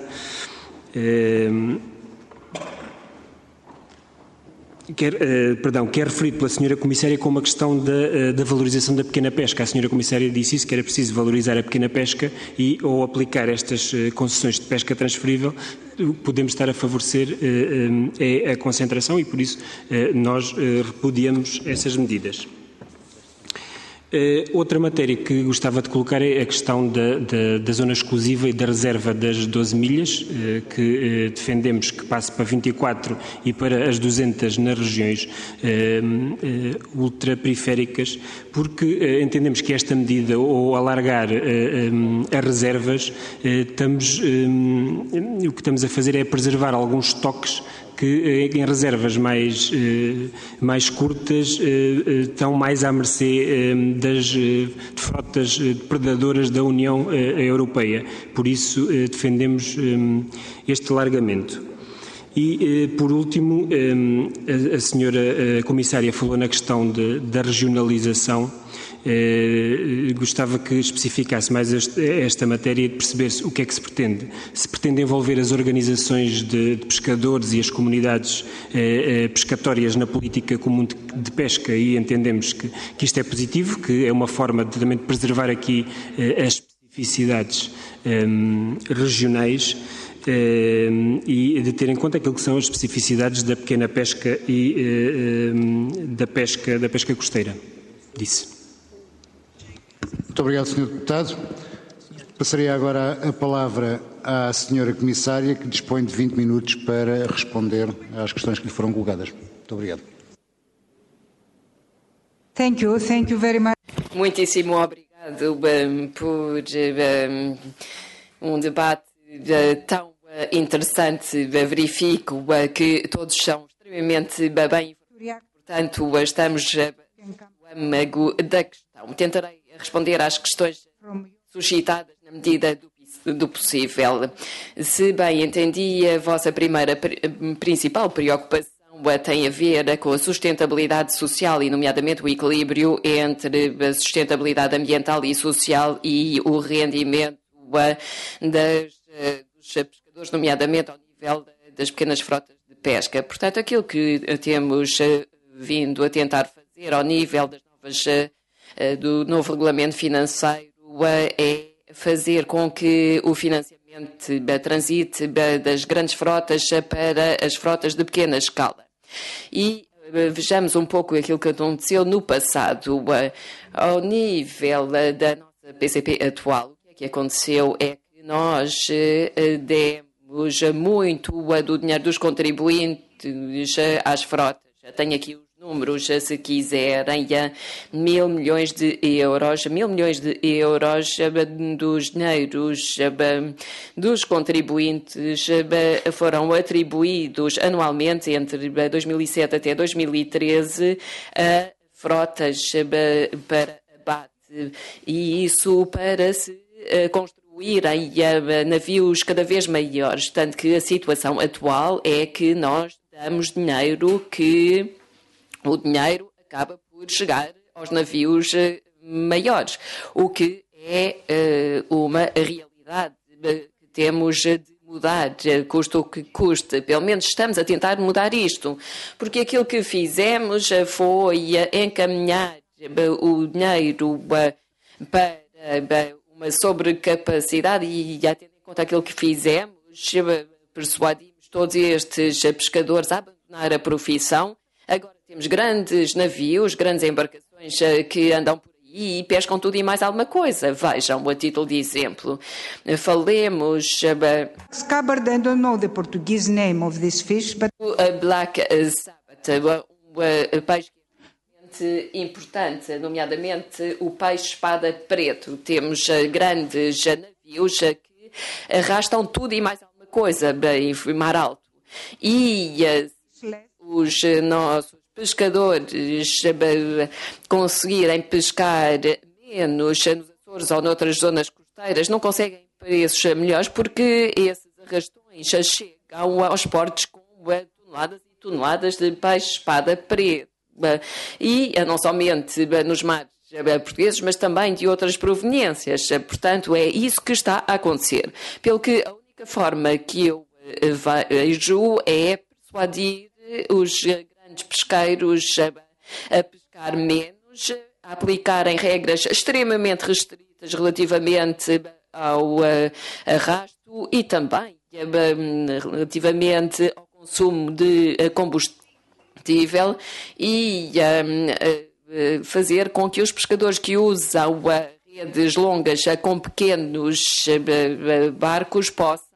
Quer, eh, perdão, quer referir pela senhora Comissária com uma questão da, da valorização da pequena pesca. A senhora Comissária disse isso, que era preciso valorizar a pequena pesca e, ao aplicar estas eh, concessões de pesca transferível, podemos estar a favorecer eh, eh, a concentração e, por isso, eh, nós eh, repudiamos essas medidas. Uh, outra matéria que gostava de colocar é a questão da, da, da zona exclusiva e da reserva das doze milhas, uh, que uh, defendemos que passe para vinte e quatro e para as duzentas nas regiões uh, uh, ultraperiféricas, porque uh, entendemos que esta medida, ou alargar uh, um, as reservas, uh, estamos, um, o que estamos a fazer é preservar alguns estoques que em reservas mais, mais curtas estão mais à mercê das frotas depredadoras da União Europeia. Por isso defendemos este alargamento. E, por último, a senhora Comissária falou na questão de, da regionalização. Eh, gostava que especificasse mais este, esta matéria e de perceber-se o que é que se pretende. Se pretende envolver as organizações de, de pescadores e as comunidades eh, pescatórias na política comum de, de pesca, e entendemos que, que isto é positivo, que é uma forma de também de preservar aqui eh, as especificidades eh, regionais. Uh, e de ter em conta aquilo que são as especificidades da pequena pesca e uh, uh, da pesca, da pesca costeira. Disse. Muito obrigado, senhor Deputado. Passaria agora a palavra à senhora Comissária, que dispõe de vinte minutos para responder às questões que lhe foram colocadas. Muito obrigado. Thank you, thank you very much. Muitíssimo obrigado um, por um, um debate uh, tão uh, interessante. Verifico uh, que todos são extremamente uh, bem informados. Portanto, uh, estamos uh, no âmago da questão. Tentarei responder às questões suscitadas na medida do, do possível. Se bem entendi, a vossa primeira principal preocupação tem a ver com a sustentabilidade social e, nomeadamente, o equilíbrio entre a sustentabilidade ambiental e social e o rendimento das dos pescadores, nomeadamente ao nível das pequenas frotas de pesca. Portanto, aquilo que temos vindo a tentar fazer ao nível das novas, do novo regulamento financeiro é fazer com que o financiamento transite das grandes frotas para as frotas de pequena escala. E vejamos um pouco aquilo que aconteceu no passado. Ao nível da nossa P C P atual, o que é que aconteceu é que nós demos muito do dinheiro dos contribuintes às frotas. Tenho aqui os números, se quiserem, mil milhões de euros, mil milhões de euros dos dinheiros dos contribuintes foram atribuídos anualmente entre dois mil e sete até dois mil e treze a frotas para abate, e isso para se construírem navios cada vez maiores. Tanto que a situação atual é que nós damos dinheiro que o dinheiro acaba por chegar aos navios maiores, o que é uma realidade que temos de mudar, custa o que custa. Pelo menos estamos a tentar mudar isto, porque aquilo que fizemos foi encaminhar o dinheiro para uma sobrecapacidade e, tendo em conta aquilo que fizemos, persuadimos todos estes pescadores a abandonar a profissão. Agora temos grandes navios, grandes embarcações que andam por aí e pescam tudo e mais alguma coisa. Vejam, a título de exemplo, falemos... Scabbard, I don't know the Portuguese name of this fish, but... O Black Sabbath, um peixe importante, nomeadamente o peixe-espada preto. Temos grandes navios que arrastam tudo e mais alguma coisa em mar alto. E os nossos pescadores conseguirem pescar menos nos Açores ou noutras zonas costeiras não conseguem preços melhores porque esses arrastões chegam aos portos com toneladas e toneladas de peixe-espada preto. E não somente nos mares portugueses, mas também de outras proveniências. Portanto, é isso que está a acontecer. Pelo que a única forma que eu vejo é persuadir os grandes pesqueiros a pescar menos, a aplicarem regras extremamente restritas relativamente ao arrasto e também relativamente ao consumo de combustível e fazer com que os pescadores que usam redes longas com pequenos barcos possam,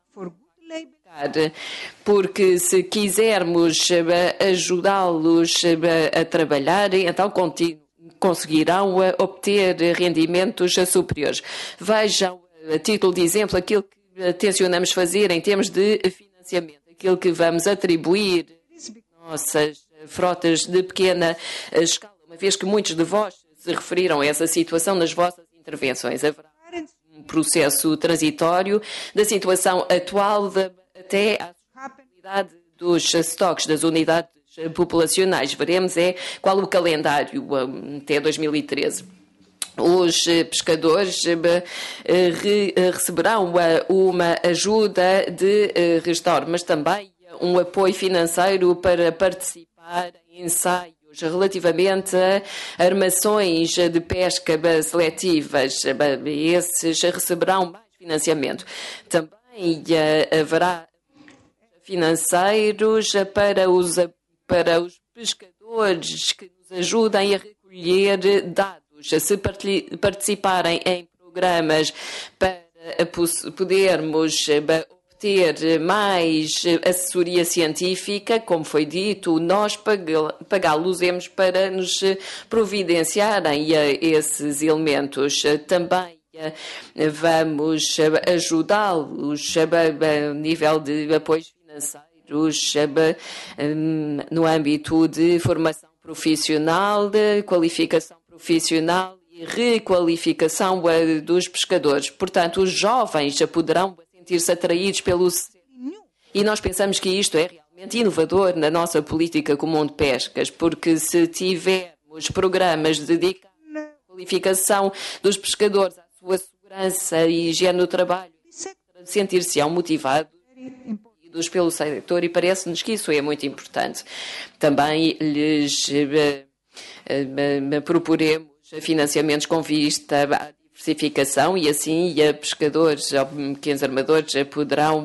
porque se quisermos ajudá-los a trabalhar, então conseguirão obter rendimentos superiores. Vejam, a título de exemplo, aquilo que tencionamos fazer em termos de financiamento, aquilo que vamos atribuir às nossas frotas de pequena escala, uma vez que muitos de vós se referiram a essa situação nas vossas intervenções. Haverá um processo transitório da situação atual de, até à sustentabilidade dos estoques das unidades populacionais. Veremos é qual o calendário até dois mil e treze. Os pescadores receberão uma ajuda de restauro, mas também um apoio financeiro para participar em ensaios relativamente a armações de pesca seletivas. Esses receberão mais financiamento. Também haverá financeiros para os, para os pescadores que nos ajudem a recolher dados. Se participarem em programas para podermos obter mais assessoria científica, como foi dito, nós pagá-los para nos providenciarem esses elementos. Também vamos ajudá-los a nível de apoios financeiros no âmbito de formação profissional, de qualificação profissional e requalificação dos pescadores. Portanto, os jovens poderão sentir-se atraídos pelo e nós pensamos que isto é realmente inovador na nossa política comum de pescas, porque se tivermos programas dedicados à qualificação dos pescadores, à sua segurança e higiene no trabalho, sentir-se-ão motivados pelo setor e parece-nos que isso é muito importante. Também lhes eh, eh, proporemos financiamentos com vista à diversificação e assim a pescadores ou pequenos armadores poderão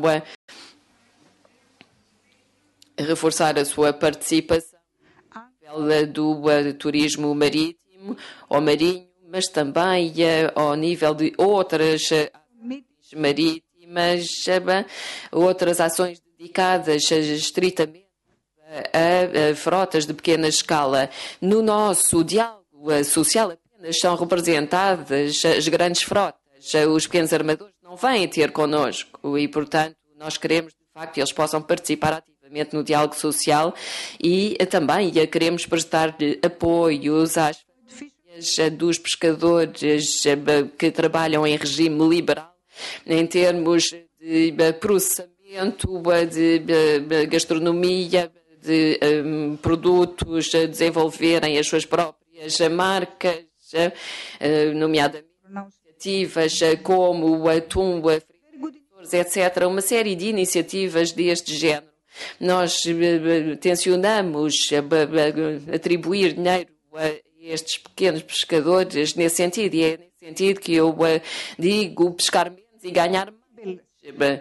reforçar a sua participação do turismo marítimo ou marinho, mas também ao nível de outras marítimas, outras ações dedicadas estritamente a, a frotas de pequena escala. No nosso diálogo social apenas são representadas as grandes frotas, os pequenos armadores não vêm ter connosco e, portanto, nós queremos, de facto, que eles possam participar ativamente no diálogo social e também queremos prestar apoios às famílias dos pescadores que trabalham em regime liberal, em termos de processamento, de gastronomia, de um, produtos, a desenvolverem as suas próprias marcas, uh, nomeadamente iniciativas como o atum, etcétera. Uma série de iniciativas deste género. Nós uh, tencionamos uh, atribuir dinheiro a estes pequenos pescadores nesse sentido, e é nesse sentido que eu uh, digo pescar menos e ganhar mais.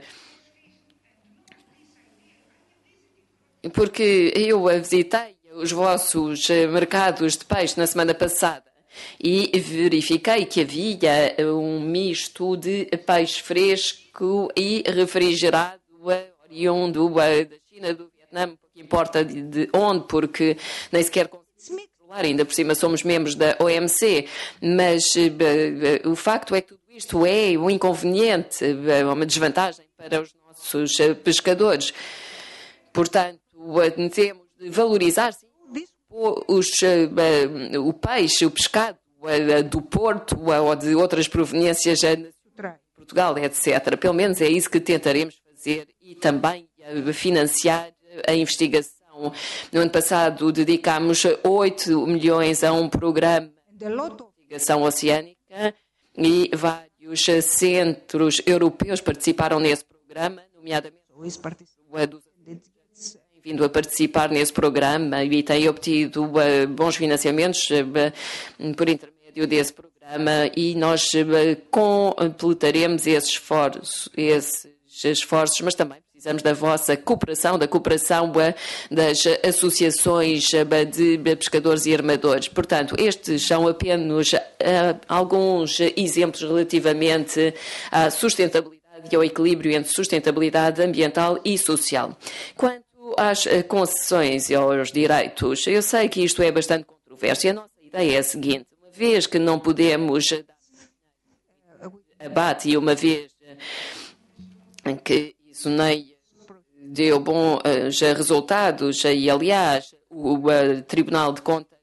Porque eu visitei os vossos mercados de peixe na semana passada e verifiquei que havia um misto de peixe fresco e refrigerado oriundo da China, do Vietnã, pouco importa de onde, porque nem sequer conseguimos controlar, ainda por cima somos membros da O M C, mas uh, o facto é que tudo isto é um inconveniente, uma desvantagem para os nossos pescadores. Portanto, temos de valorizar sim, os, uh, o peixe, o pescado uh, do Porto uh, ou de outras proveniências de Portugal, etcétera. Pelo menos é isso que tentaremos fazer e também uh, financiar a investigação. No ano passado dedicámos oito milhões a um programa de investigação oceânica e vários centros europeus participaram nesse programa, nomeadamente o dos vindo a participar nesse programa e tem obtido uh, bons financiamentos uh, por intermédio desse programa e nós uh, completaremos esses esforços, esses esforços, mas também precisamos da vossa cooperação, da cooperação uh, das associações uh, de pescadores e armadores. Portanto, estes são apenas uh, alguns exemplos relativamente à sustentabilidade e ao equilíbrio entre sustentabilidade ambiental e social. Quanto às concessões e aos direitos, eu sei que isto é bastante controverso e a nossa ideia é a seguinte: uma vez que não podemos abate e uma vez que isso nem deu bons resultados e, aliás, o Tribunal de Contas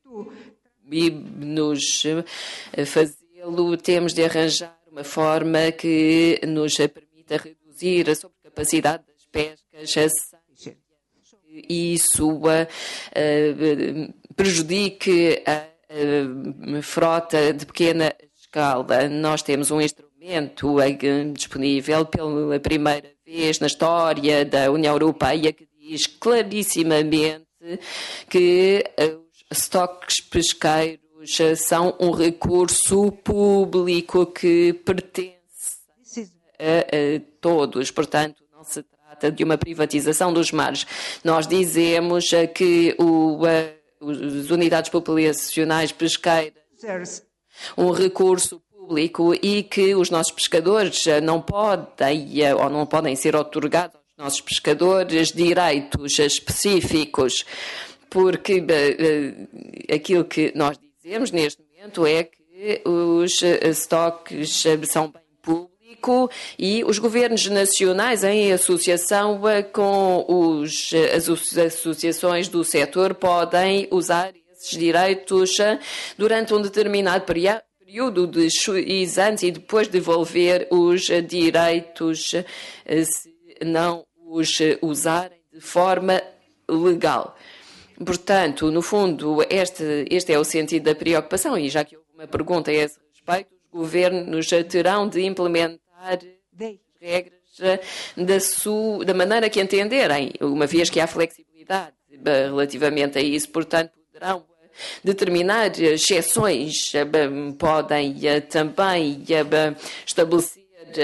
nos fazê-lo, temos de arranjar uma forma que nos permita reduzir a sobrecapacidade das pescas e isso uh, uh, prejudique a, a frota de pequena escala. Nós temos um instrumento uh, disponível pela primeira vez na história da União Europeia que diz clarissimamente que uh, os estoques pesqueiros são um recurso público que pertence a, a todos. Portanto, não se trata de uma privatização dos mares. Nós dizemos que o, as unidades populacionais pesqueiras um recurso público e que os nossos pescadores não podem ou não podem ser otorgados aos nossos pescadores direitos específicos, porque uh, aquilo que nós dizemos neste momento é que os estoques são bem públicos e os governos nacionais, em associação com os, as associações do setor, podem usar esses direitos durante um determinado período de X anos e depois devolver os direitos se não os usarem de forma legal. Portanto, no fundo, este, este é o sentido da preocupação e já que houve uma pergunta a esse respeito, os governos terão de implementar regras da, sua, da maneira que entenderem, uma vez que há flexibilidade relativamente a isso, portanto, poderão determinar exceções, podem também estabelecer,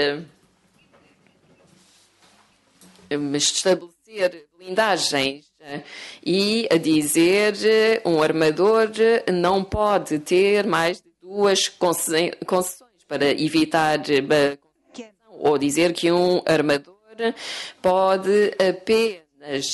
estabelecer blindagens e a dizer um armador não pode ter mais de duas concessões para evitar, ou dizer que um armador pode apenas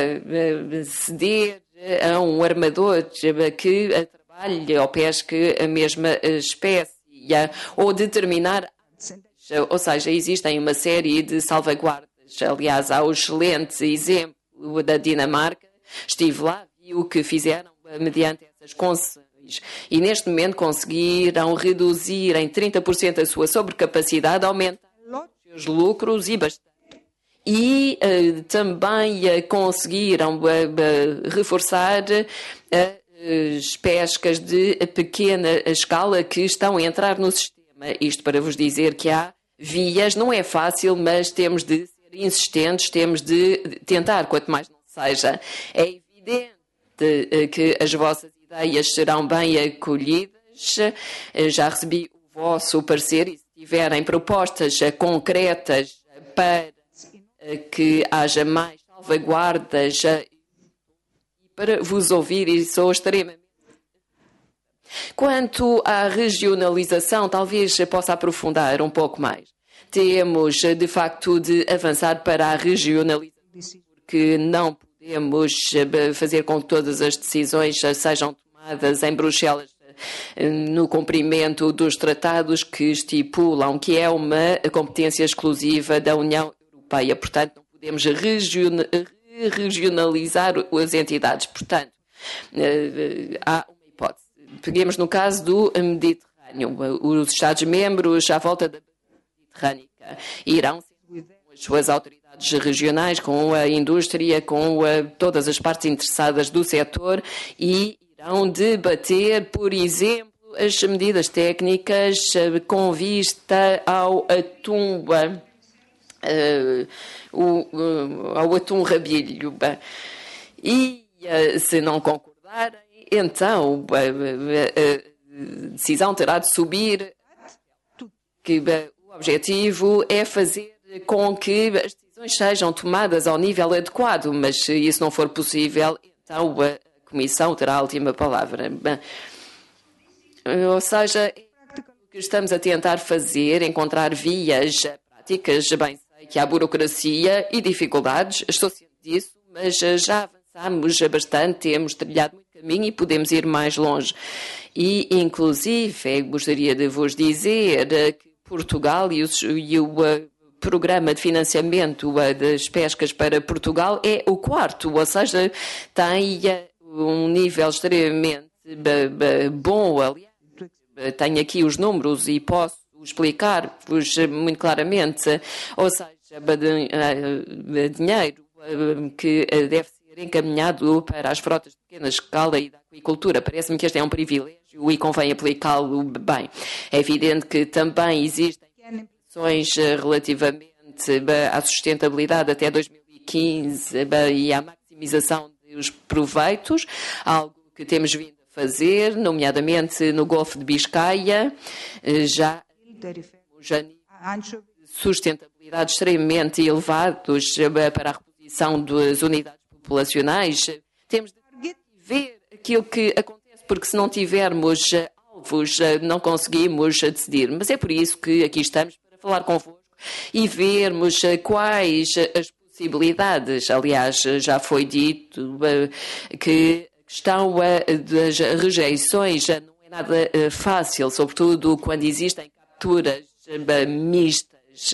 ceder a um armador que trabalhe ou pesque a mesma espécie, ou determinar, ou seja, existem uma série de salvaguardas. Aliás, há o excelente exemplo da Dinamarca, estive lá, vi o que fizeram mediante essas concessões e neste momento conseguiram reduzir em trinta por cento a sua sobrecapacidade, aumentar os seus lucros e bastante. E uh, também uh, conseguiram uh, uh, reforçar uh, as pescas de pequena escala que estão a entrar no sistema. Isto para vos dizer que há vias, não é fácil, mas temos de ser insistentes, temos de tentar, quanto mais não seja. É evidente uh, que as vossas ideias serão bem acolhidas. Uh, já recebi o vosso parecer e se tiverem propostas uh, concretas uh, para que haja mais salvaguardas para vos ouvir e sou extremamente. Quanto à regionalização, talvez possa aprofundar um pouco mais. Temos, de facto, de avançar para a regionalização, porque não podemos fazer com que todas as decisões sejam tomadas em Bruxelas no cumprimento dos tratados que estipulam que é uma competência exclusiva da União Europeia. Portanto, não podemos regionalizar as entidades. Portanto, há uma hipótese. Peguemos no caso do Mediterrâneo. Os Estados-membros à volta da Mediterrânica irão ser com as suas autoridades regionais, com a indústria, com a, todas as partes interessadas do setor e irão debater, por exemplo, as medidas técnicas com vista ao atum. Uh, o, uh, ao atum rabilho. E uh, se não concordarem, então a uh, uh, decisão terá de subir, que uh, o objetivo é fazer com que as decisões sejam tomadas ao nível adequado, mas se isso não for possível, então a Comissão terá a última palavra. Ou seja, o que estamos a tentar fazer, encontrar vias práticas, bem sei que há burocracia e dificuldades, estou ciente disso, mas já avançamos bastante, temos trilhado muito caminho e podemos ir mais longe. E, inclusive, gostaria de vos dizer que Portugal e o, e o programa de financiamento das pescas para Portugal é o quarto, ou seja, tem um nível extremamente bom. Aliás, tenho aqui os números e posso explicar-vos muito claramente, ou seja, dinheiro que deve ser encaminhado para as frotas de pequena escala e da aquicultura. Parece-me que este é um privilégio e convém aplicá-lo bem. É evidente que também existem questões relativamente à sustentabilidade até dois mil e quinze e à maximização dos proveitos, algo que temos vindo a fazer, nomeadamente no Golfo de Biscaia, já já níveis de sustentabilidade extremamente elevados para a reposição das unidades populacionais. Temos de ver aquilo que acontece, porque se não tivermos alvos, não conseguimos decidir. Mas é por isso que aqui estamos para falar convosco e vermos quais as possibilidades. Aliás, já foi dito que a questão das rejeições não é nada fácil, sobretudo quando existem capturas mistas.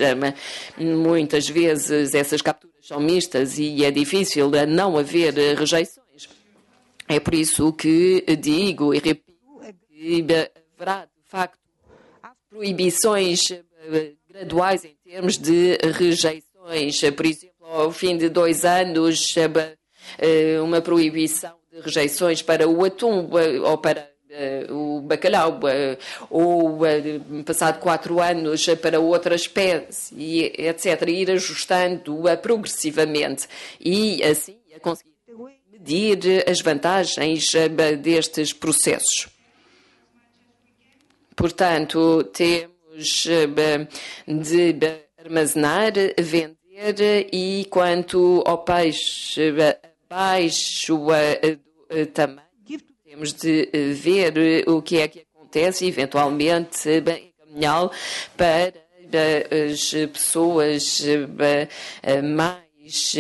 Muitas vezes essas capturas são mistas e é difícil não haver rejeições. É por isso que digo e repito que haverá, de facto, proibições graduais em termos de rejeições. Por exemplo, ao fim de dois anos, uma proibição de rejeições para o atum ou para o bacalhau, ou passado quatro anos para outra espécie, etcétera, ir ajustando progressivamente e assim a conseguir medir as vantagens destes processos. Portanto, temos de armazenar, vender e quanto ao peixe abaixo do tamanho, temos de ver o que é que acontece e, eventualmente, encaminhá-lo para as pessoas mais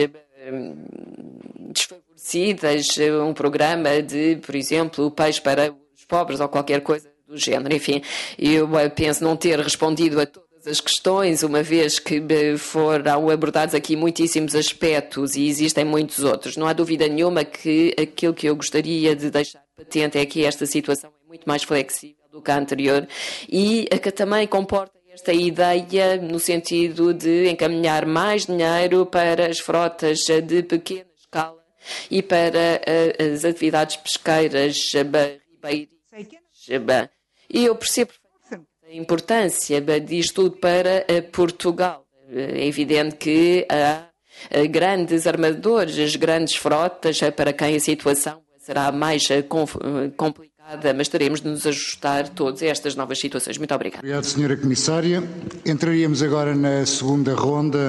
desfavorecidas, um programa de, por exemplo, peixe para os pobres ou qualquer coisa do género. Enfim, eu penso não ter respondido a todas as questões, uma vez que foram abordados aqui muitíssimos aspectos e existem muitos outros. Não há dúvida nenhuma que aquilo que eu gostaria de deixar patente é que esta situação é muito mais flexível do que a anterior e que também comporta esta ideia no sentido de encaminhar mais dinheiro para as frotas de pequena escala e para as atividades pesqueiras ribeirinhas. E eu percebo a importância disto tudo para Portugal. É evidente que há grandes armadores, grandes frotas, para quem a situação será mais complicada, mas teremos de nos ajustar todas estas novas situações. Muito obrigada. Obrigado, senhora Comissária. Entraríamos agora na segunda ronda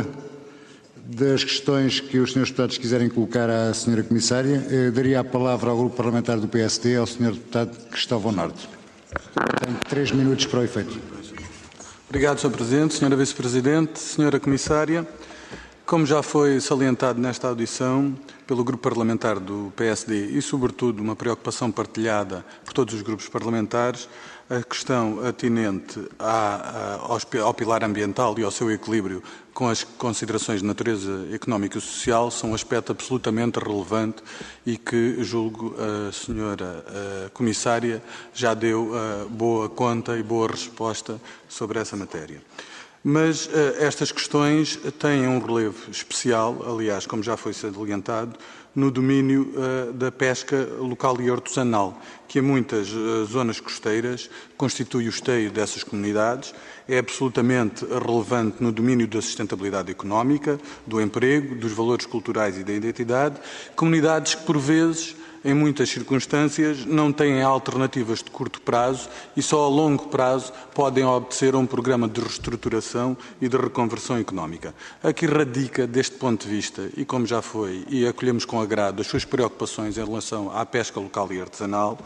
das questões que os senhores deputados quiserem colocar à senhora Comissária. Eu daria a palavra ao Grupo Parlamentar do P S D, ao senhor deputado Cristóvão Norte. Tem três minutos para o efeito. Obrigado, senhor Presidente, senhora Vice-Presidente, senhora Comissária. Como já foi salientado nesta audição pelo Grupo Parlamentar do P S D e, sobretudo, uma preocupação partilhada por todos os grupos parlamentares, a questão atinente à, ao, ao pilar ambiental e ao seu equilíbrio com as considerações de natureza económica e social são um aspecto absolutamente relevante e que, julgo, a senhora a Comissária já deu boa conta e boa resposta sobre essa matéria. Mas uh, estas questões têm um relevo especial, aliás, como já foi salientado, no domínio uh, da pesca local e artesanal, que em muitas uh, zonas costeiras constitui o esteio dessas comunidades, é absolutamente relevante no domínio da sustentabilidade económica, do emprego, dos valores culturais e da identidade, comunidades que, por vezes, em muitas circunstâncias, não têm alternativas de curto prazo e só a longo prazo podem obedecer a um programa de reestruturação e de reconversão económica. Aqui radica, deste ponto de vista, e como já foi, e acolhemos com agrado as suas preocupações em relação à pesca local e artesanal,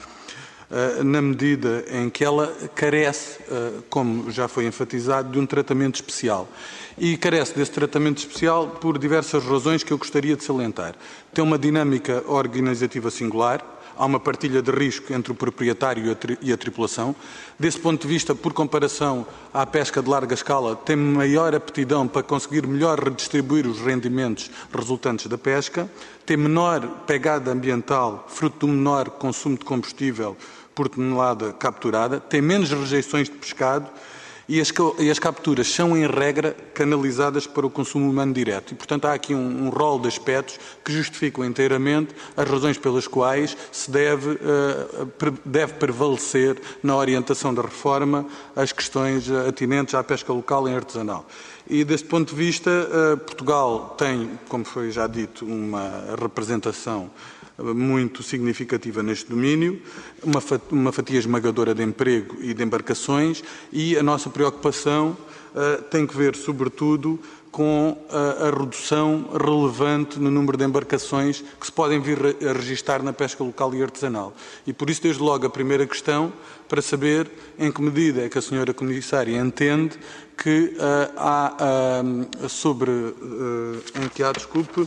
na medida em que ela carece, como já foi enfatizado, de um tratamento especial. E carece desse tratamento especial por diversas razões que eu gostaria de salientar. Tem uma dinâmica organizativa singular, há uma partilha de risco entre o proprietário e a, tri e a tripulação. Desse ponto de vista, por comparação à pesca de larga escala, tem maior aptidão para conseguir melhor redistribuir os rendimentos resultantes da pesca, tem menor pegada ambiental, fruto do menor consumo de combustível por tonelada capturada, tem menos rejeições de pescado e as, e as capturas são, em regra, canalizadas para o consumo humano direto. E, portanto, há aqui um, um rol de aspectos que justificam inteiramente as razões pelas quais se deve, uh, pre deve prevalecer na orientação da reforma as questões uh, atinentes à pesca local e artesanal. E, deste ponto de vista, uh, Portugal tem, como foi já dito, uma representação muito significativa neste domínio, uma fatia, uma fatia esmagadora de emprego e de embarcações, e a nossa preocupação uh, tem que ver, sobretudo, com uh, a redução relevante no número de embarcações que se podem vir a registar na pesca local e artesanal. E por isso, desde logo, a primeira questão, para saber em que medida é que a senhora Comissária entende que uh, há uh, sobre, uh, em que há, desculpe,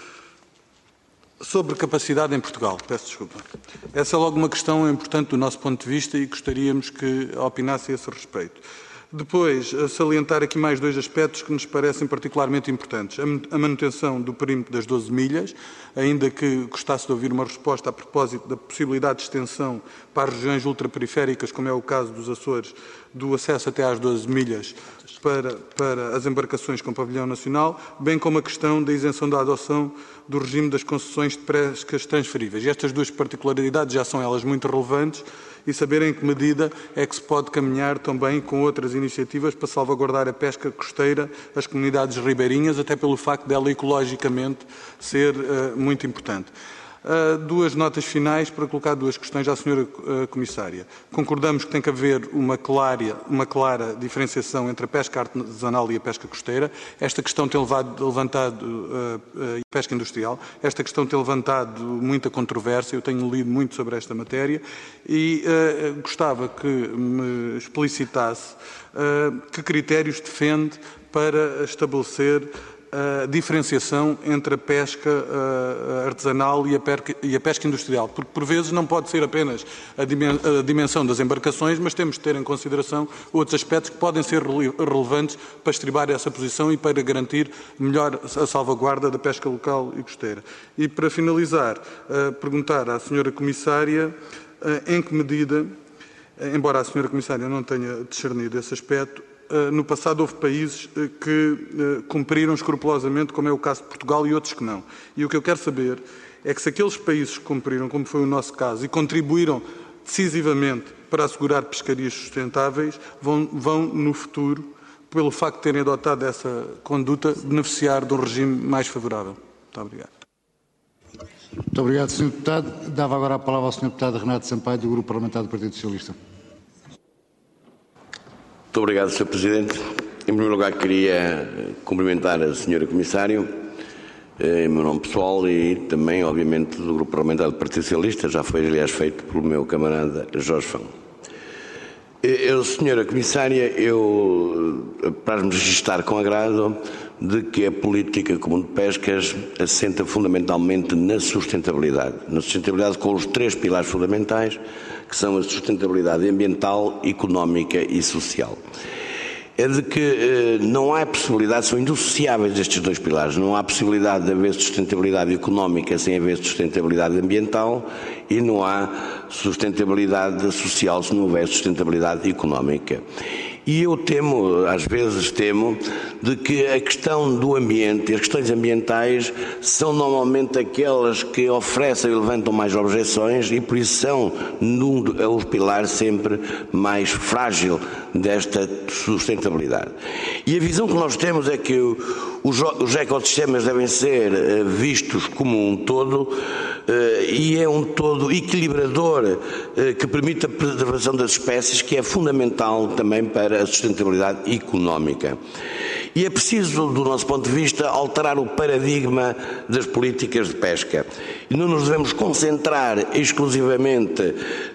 sobre capacidade em Portugal, peço desculpa. Essa é logo uma questão importante do nosso ponto de vista e gostaríamos que opinasse a esse respeito. Depois, a salientar aqui mais dois aspectos que nos parecem particularmente importantes. A manutenção do perímetro das doze milhas, ainda que gostasse de ouvir uma resposta a propósito da possibilidade de extensão para as regiões ultraperiféricas, como é o caso dos Açores, do acesso até às doze milhas para, para as embarcações com pavilhão nacional, bem como a questão da isenção da adoção do regime das concessões de pescas transferíveis. E estas duas particularidades já são elas muito relevantes e saber em que medida é que se pode caminhar também com outras iniciativas para salvaguardar a pesca costeira, as comunidades ribeirinhas, até pelo facto dela ecologicamente ser uh, muito importante. Uh, duas notas finais para colocar duas questões à senhora uh, Comissária. Concordamos que tem que haver uma clara, uma clara diferenciação entre a pesca artesanal e a pesca costeira. Esta questão tem levado, levantado, uh, uh, pesca industrial, esta questão tem levantado muita controvérsia, eu tenho lido muito sobre esta matéria e uh, gostava que me explicitasse uh, que critérios defende para estabelecer a diferenciação entre a pesca uh, artesanal e a, perca, e a pesca industrial, porque por vezes não pode ser apenas a, dimen a dimensão das embarcações, mas temos de ter em consideração outros aspectos que podem ser rele relevantes para estribar essa posição e para garantir melhor a salvaguarda da pesca local e costeira. E para finalizar, uh, perguntar à senhora Comissária uh, em que medida, uh, embora a senhora Comissária não tenha discernido esse aspecto, no passado houve países que cumpriram escrupulosamente, como é o caso de Portugal, e outros que não. E o que eu quero saber é que se aqueles países que cumpriram, como foi o nosso caso, e contribuíram decisivamente para assegurar pescarias sustentáveis, vão, vão no futuro, pelo facto de terem adotado essa conduta, beneficiar de um regime mais favorável. Muito obrigado. Muito obrigado, senhor Deputado. Dava agora a palavra ao senhor Deputado Renato Sampaio, do Grupo Parlamentar do Partido Socialista. Muito obrigado, senhor Presidente. Em primeiro lugar, queria cumprimentar a senhora Comissário, em meu nome pessoal e também, obviamente, do Grupo Parlamentar do Partido Socialista, já foi, aliás, feito pelo meu camarada Jorge Fão. Eu, senhora Comissária, eu para-me registrar com agrado de que a política comum de pescas assenta fundamentalmente na sustentabilidade. Na sustentabilidade com os três pilares fundamentais, que são a sustentabilidade ambiental, económica e social. É de que eh, não há possibilidade, são indissociáveis estes dois pilares, não há possibilidade de haver sustentabilidade económica sem haver sustentabilidade ambiental e não há sustentabilidade social se não houver sustentabilidade económica. E eu temo, às vezes temo, de que a questão do ambiente, as questões ambientais, são normalmente aquelas que oferecem e levantam mais objeções e por isso são num, é o pilar sempre mais frágil desta sustentabilidade. E a visão que nós temos é que o, os, os ecossistemas devem ser uh, vistos como um todo uh, e é um todo equilibrador uh, que permite a preservação das espécies, que é fundamental também para a sustentabilidade económica. E é preciso, do nosso ponto de vista, alterar o paradigma das políticas de pesca. E não nos devemos concentrar exclusivamente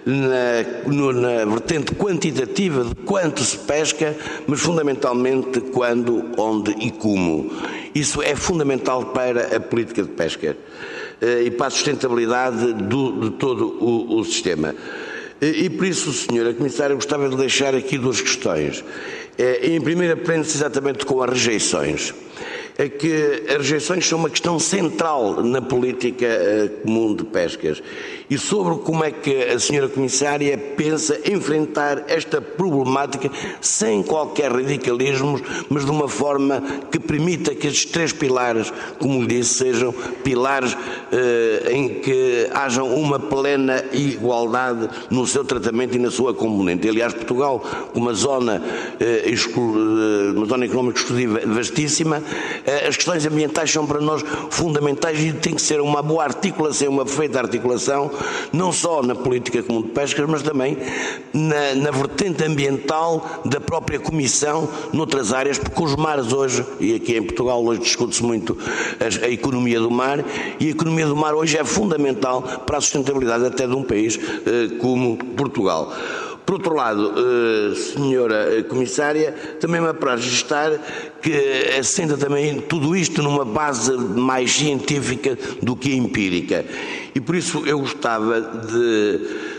na, no, na vertente quantitativa de quanto se pesca, mas fundamentalmente quando, onde e como. Isso é fundamental para a política de pesca e para a sustentabilidade do, de todo o, o sistema. E por isso, senhora Comissária, gostava de deixar aqui duas questões. Em primeiro, aprende-se exatamente com as rejeições. É que as rejeições são uma questão central na política comum de pescas. E sobre como é que a senhora Comissária pensa enfrentar esta problemática sem qualquer radicalismo, mas de uma forma que permita que estes três pilares, como lhe disse, sejam pilares eh, em que hajam uma plena igualdade no seu tratamento e na sua componente. Aliás, Portugal, uma zona, eh, uma zona económica exclusiva vastíssima, eh, as questões ambientais são para nós fundamentais e tem que ser uma boa articulação, uma perfeita articulação, não só na política comum de pescas, mas também na, na vertente ambiental da própria Comissão, noutras áreas, porque os mares hoje, e aqui em Portugal hoje discute-se muito a, a economia do mar, e a economia do mar hoje é fundamental para a sustentabilidade até de um país eh, como Portugal. Por outro lado, senhora Comissária, também me apraz registrar que assenta também tudo isto numa base mais científica do que empírica. E por isso eu gostava de,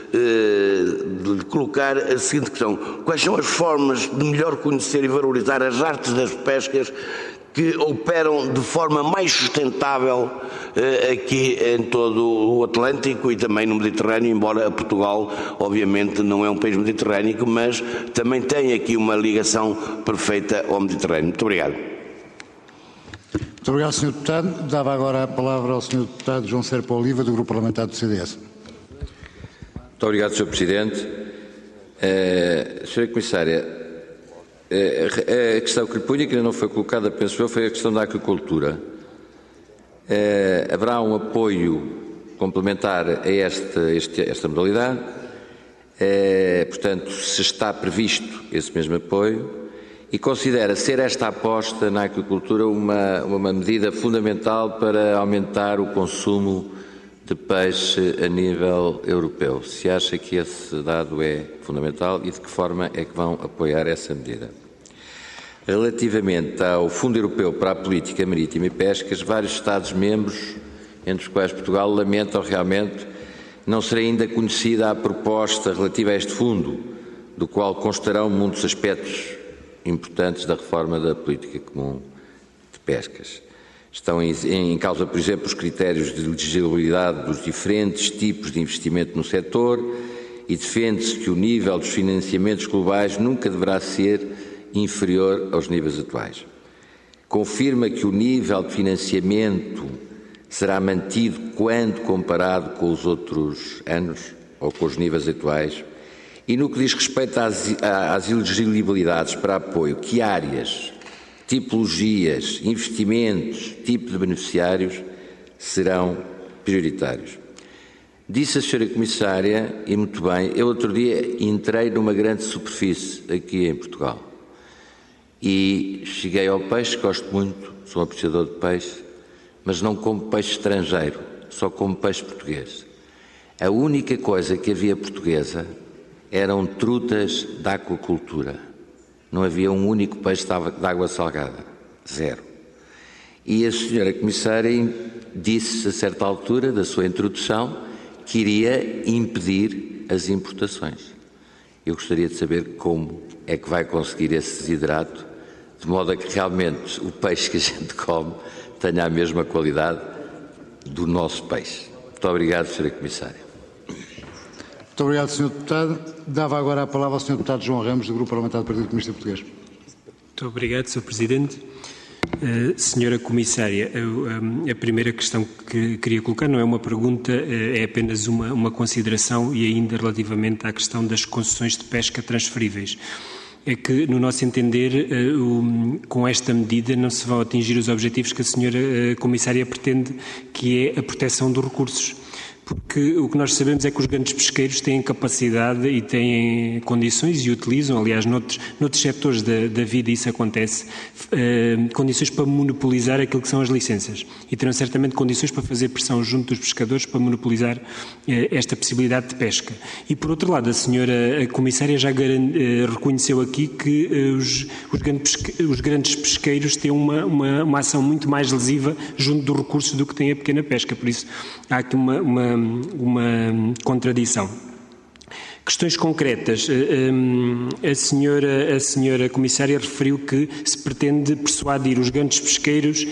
de colocar a seguinte questão. Quais são as formas de melhor conhecer e valorizar as artes das pescas que operam de forma mais sustentável eh, aqui em todo o Atlântico e também no Mediterrâneo, embora Portugal, obviamente, não é um país mediterrâneo, mas também tem aqui uma ligação perfeita ao Mediterrâneo. Muito obrigado. Muito obrigado, senhor Deputado. Dava agora a palavra ao senhor Deputado João Serpa Oliva, do Grupo Parlamentar do C D S. Muito obrigado, senhor Presidente. Uh, senhora Comissária, uh, a questão que lhe punha, que ainda não foi colocada, penso eu, foi a questão da aquacultura. Uh, haverá um apoio complementar a esta, este, esta modalidade, uh, portanto, se está previsto esse mesmo apoio, e considera ser esta aposta na aquacultura uma, uma medida fundamental para aumentar o consumo de peixe a nível europeu. Se acha que esse dado é fundamental e de que forma é que vão apoiar essa medida? Relativamente ao Fundo Europeu para a Política Marítima e Pescas, vários Estados-membros, entre os quais Portugal, lamentam realmente não ser ainda conhecida a proposta relativa a este fundo, do qual constarão muitos aspectos importantes da reforma da política comum de pescas. Estão em, em causa, por exemplo, os critérios de legibilidade dos diferentes tipos de investimento no setor e defende-se que o nível dos financiamentos globais nunca deverá ser inferior aos níveis atuais. Confirma que o nível de financiamento será mantido quando comparado com os outros anos ou com os níveis atuais. E no que diz respeito às, às elegibilidades para apoio, que áreas, tipologias, investimentos, tipo de beneficiários serão prioritários? Disse a senhora Comissária, e muito bem, eu outro dia entrei numa grande superfície aqui em Portugal e cheguei ao peixe, gosto muito, sou um apreciador de peixe, mas não como peixe estrangeiro, só como peixe português. A única coisa que havia portuguesa eram trutas da aquacultura. Não havia um único peixe de água salgada. Zero. E a senhora Comissária disse, a certa altura da sua introdução, que iria impedir as importações. Eu gostaria de saber como é que vai conseguir esse desidrato, de modo a que realmente o peixe que a gente come tenha a mesma qualidade do nosso peixe. Muito obrigado, senhora Comissária. Muito obrigado, senhor Deputado. Dava agora a palavra ao senhor Deputado João Ramos, do Grupo Parlamentar do Partido Comunista Português. Muito obrigado, senhor Presidente. Uh, senhora Comissária, uh, a primeira questão que queria colocar não é uma pergunta, uh, é apenas uma, uma consideração e ainda relativamente à questão das concessões de pesca transferíveis. É que, no nosso entender, uh, um, com esta medida não se vão atingir os objetivos que a senhora uh, Comissária pretende, que é a proteção dos recursos. Porque o que nós sabemos é que os grandes pesqueiros têm capacidade e têm condições e utilizam, aliás, noutros, noutros setores da, da vida isso acontece, eh, condições para monopolizar aquilo que são as licenças. E terão certamente condições para fazer pressão junto dos pescadores para monopolizar eh, esta possibilidade de pesca. E, por outro lado, a senhora Comissária já garan, eh, reconheceu aqui que eh, os, os, grandes pesque, os grandes pesqueiros têm uma, uma, uma ação muito mais lesiva junto dos recursos do que tem a pequena pesca. Por isso, há aqui uma, uma uma contradição. Questões concretas. A senhora, a senhora Comissária referiu que se pretende persuadir os grandes pesqueiros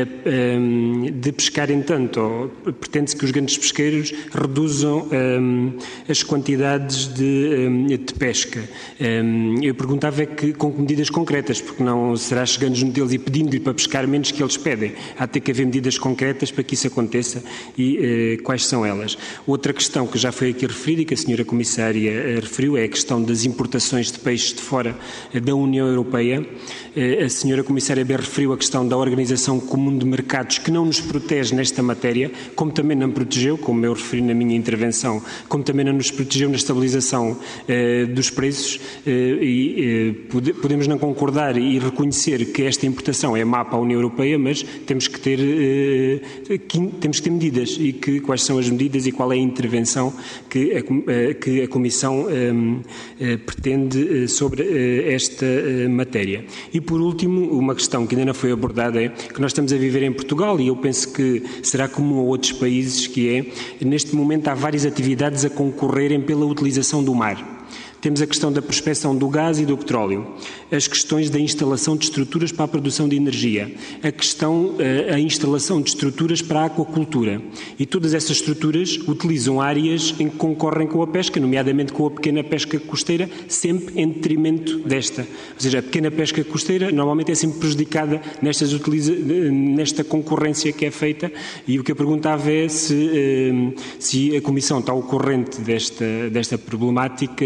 de pescarem tanto, ou pretende-se que os grandes pesqueiros reduzam as quantidades de, de pesca. Eu perguntava é que com que medidas concretas, porque não será chegando junto deles e pedindo-lhe para pescar menos que eles pedem. Há de ter que haver medidas concretas para que isso aconteça e quais são elas. Outra questão que já foi aqui referida e que a senhora Comissária referiu é a questão das importações de peixes de fora da União Europeia. A senhora Comissária bem referiu a questão da Organização Comum de Mercados, que não nos protege nesta matéria, como também não protegeu, como eu referi na minha intervenção, como também não nos protegeu na estabilização eh, dos preços eh, e eh, pode, podemos não concordar e reconhecer que esta importação é má para a União Europeia, mas temos que ter, eh, que, temos que ter medidas e que, quais são as medidas e qual é a intervenção que a, que a Comissão eh, eh, pretende eh, sobre eh, esta eh, matéria. E, por último, uma questão que ainda não foi abordada é que nós estamos a viver em Portugal e eu penso que será comum a outros países, que é, neste momento há várias atividades a concorrerem pela utilização do mar. Temos a questão da prospecção do gás e do petróleo, as questões da instalação de estruturas para a produção de energia, a questão, a instalação de estruturas para a aquacultura. E todas essas estruturas utilizam áreas em que concorrem com a pesca, nomeadamente com a pequena pesca costeira, sempre em detrimento desta. Ou seja, a pequena pesca costeira normalmente é sempre prejudicada nestas utiliza, nesta concorrência que é feita, e o que eu perguntava é se, se a Comissão está ao corrente desta, desta problemática e se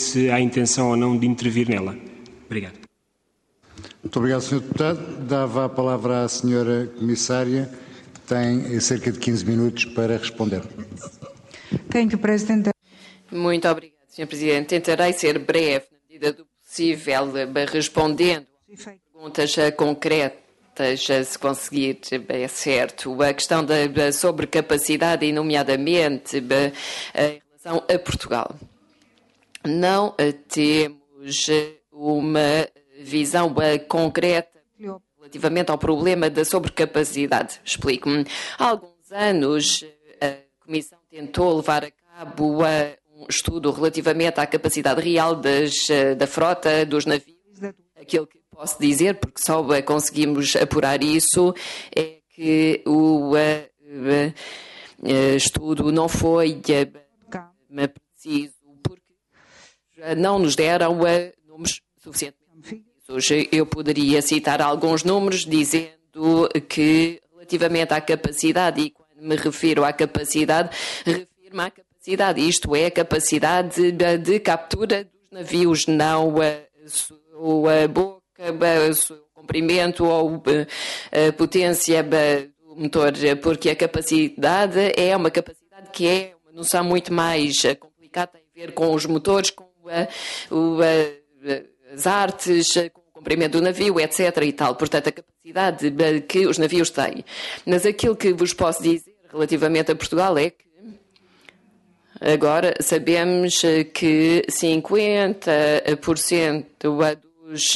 se há intenção ou não de intervir nela. Obrigado. Muito obrigado, senhor Deputado. Dava a palavra à senhora Comissária, que tem cerca de quinze minutos para responder. Thank you, President. Muito obrigado, senhor Presidente. Tentarei ser breve, na medida do possível, respondendo a perguntas concretas, se conseguir, é certo. A questão da sobrecapacidade, e nomeadamente em relação a Portugal. Não temos uma visão concreta relativamente ao problema da sobrecapacidade. Explico-me. Há alguns anos, a Comissão tentou levar a cabo um estudo relativamente à capacidade real das, da frota dos navios. Aquilo que posso dizer, porque só conseguimos apurar isso, é que o uh, uh, estudo não foi uh, preciso, porque não nos deram uh, números suficientemente precisos. Eu poderia citar alguns números dizendo que, relativamente à capacidade, e quando me refiro à capacidade, refiro-me à capacidade, isto é, a capacidade de, de captura dos navios, não a, a boca, o comprimento ou a potência do motor, porque a capacidade é uma capacidade que é uma noção muito mais complicada, tem a ver com os motores, com a, o, a, as artes, com o comprimento do navio, etcétera e tal. Portanto, a capacidade que os navios têm. Mas aquilo que vos posso dizer relativamente a Portugal é que agora sabemos que cinquenta por cento dos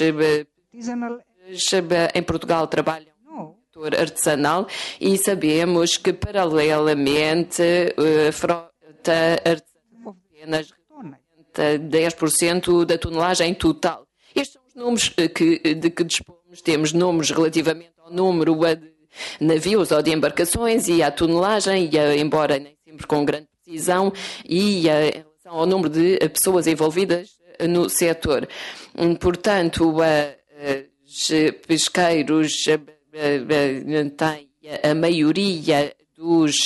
em Portugal trabalham no setor artesanal e sabemos que, paralelamente, a frota artesanal apenas representa dez por cento da tonelagem total. Estes são os números que, de que dispomos. Temos números relativamente ao número de navios ou de embarcações e à tonelagem, e, embora nem sempre com grande precisão, e em relação ao número de pessoas envolvidas no setor. Portanto, os pesqueiros têm a maioria dos,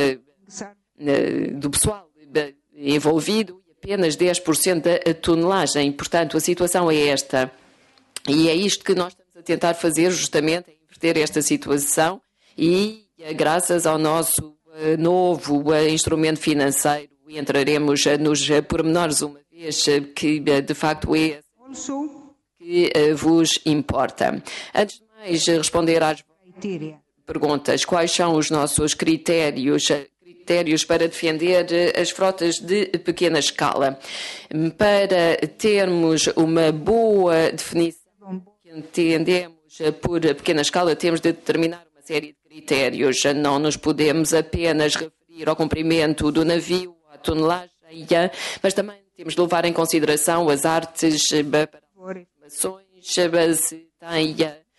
do pessoal envolvido e apenas dez por cento da tonelagem. Portanto, a situação é esta. E é isto que nós estamos a tentar fazer, justamente, é inverter esta situação, e graças ao nosso novo instrumento financeiro, entraremos nos pormenores uma vez que, de facto, é que vos importa. Antes de mais responder às perguntas, quais são os nossos critérios, critérios para defender as frotas de pequena escala? Para termos uma boa definição que entendemos por pequena escala, temos de determinar uma série de critérios. Não nos podemos apenas referir ao comprimento do navio, à tonelagem, mas também temos de levar em consideração as artes, informações, se tem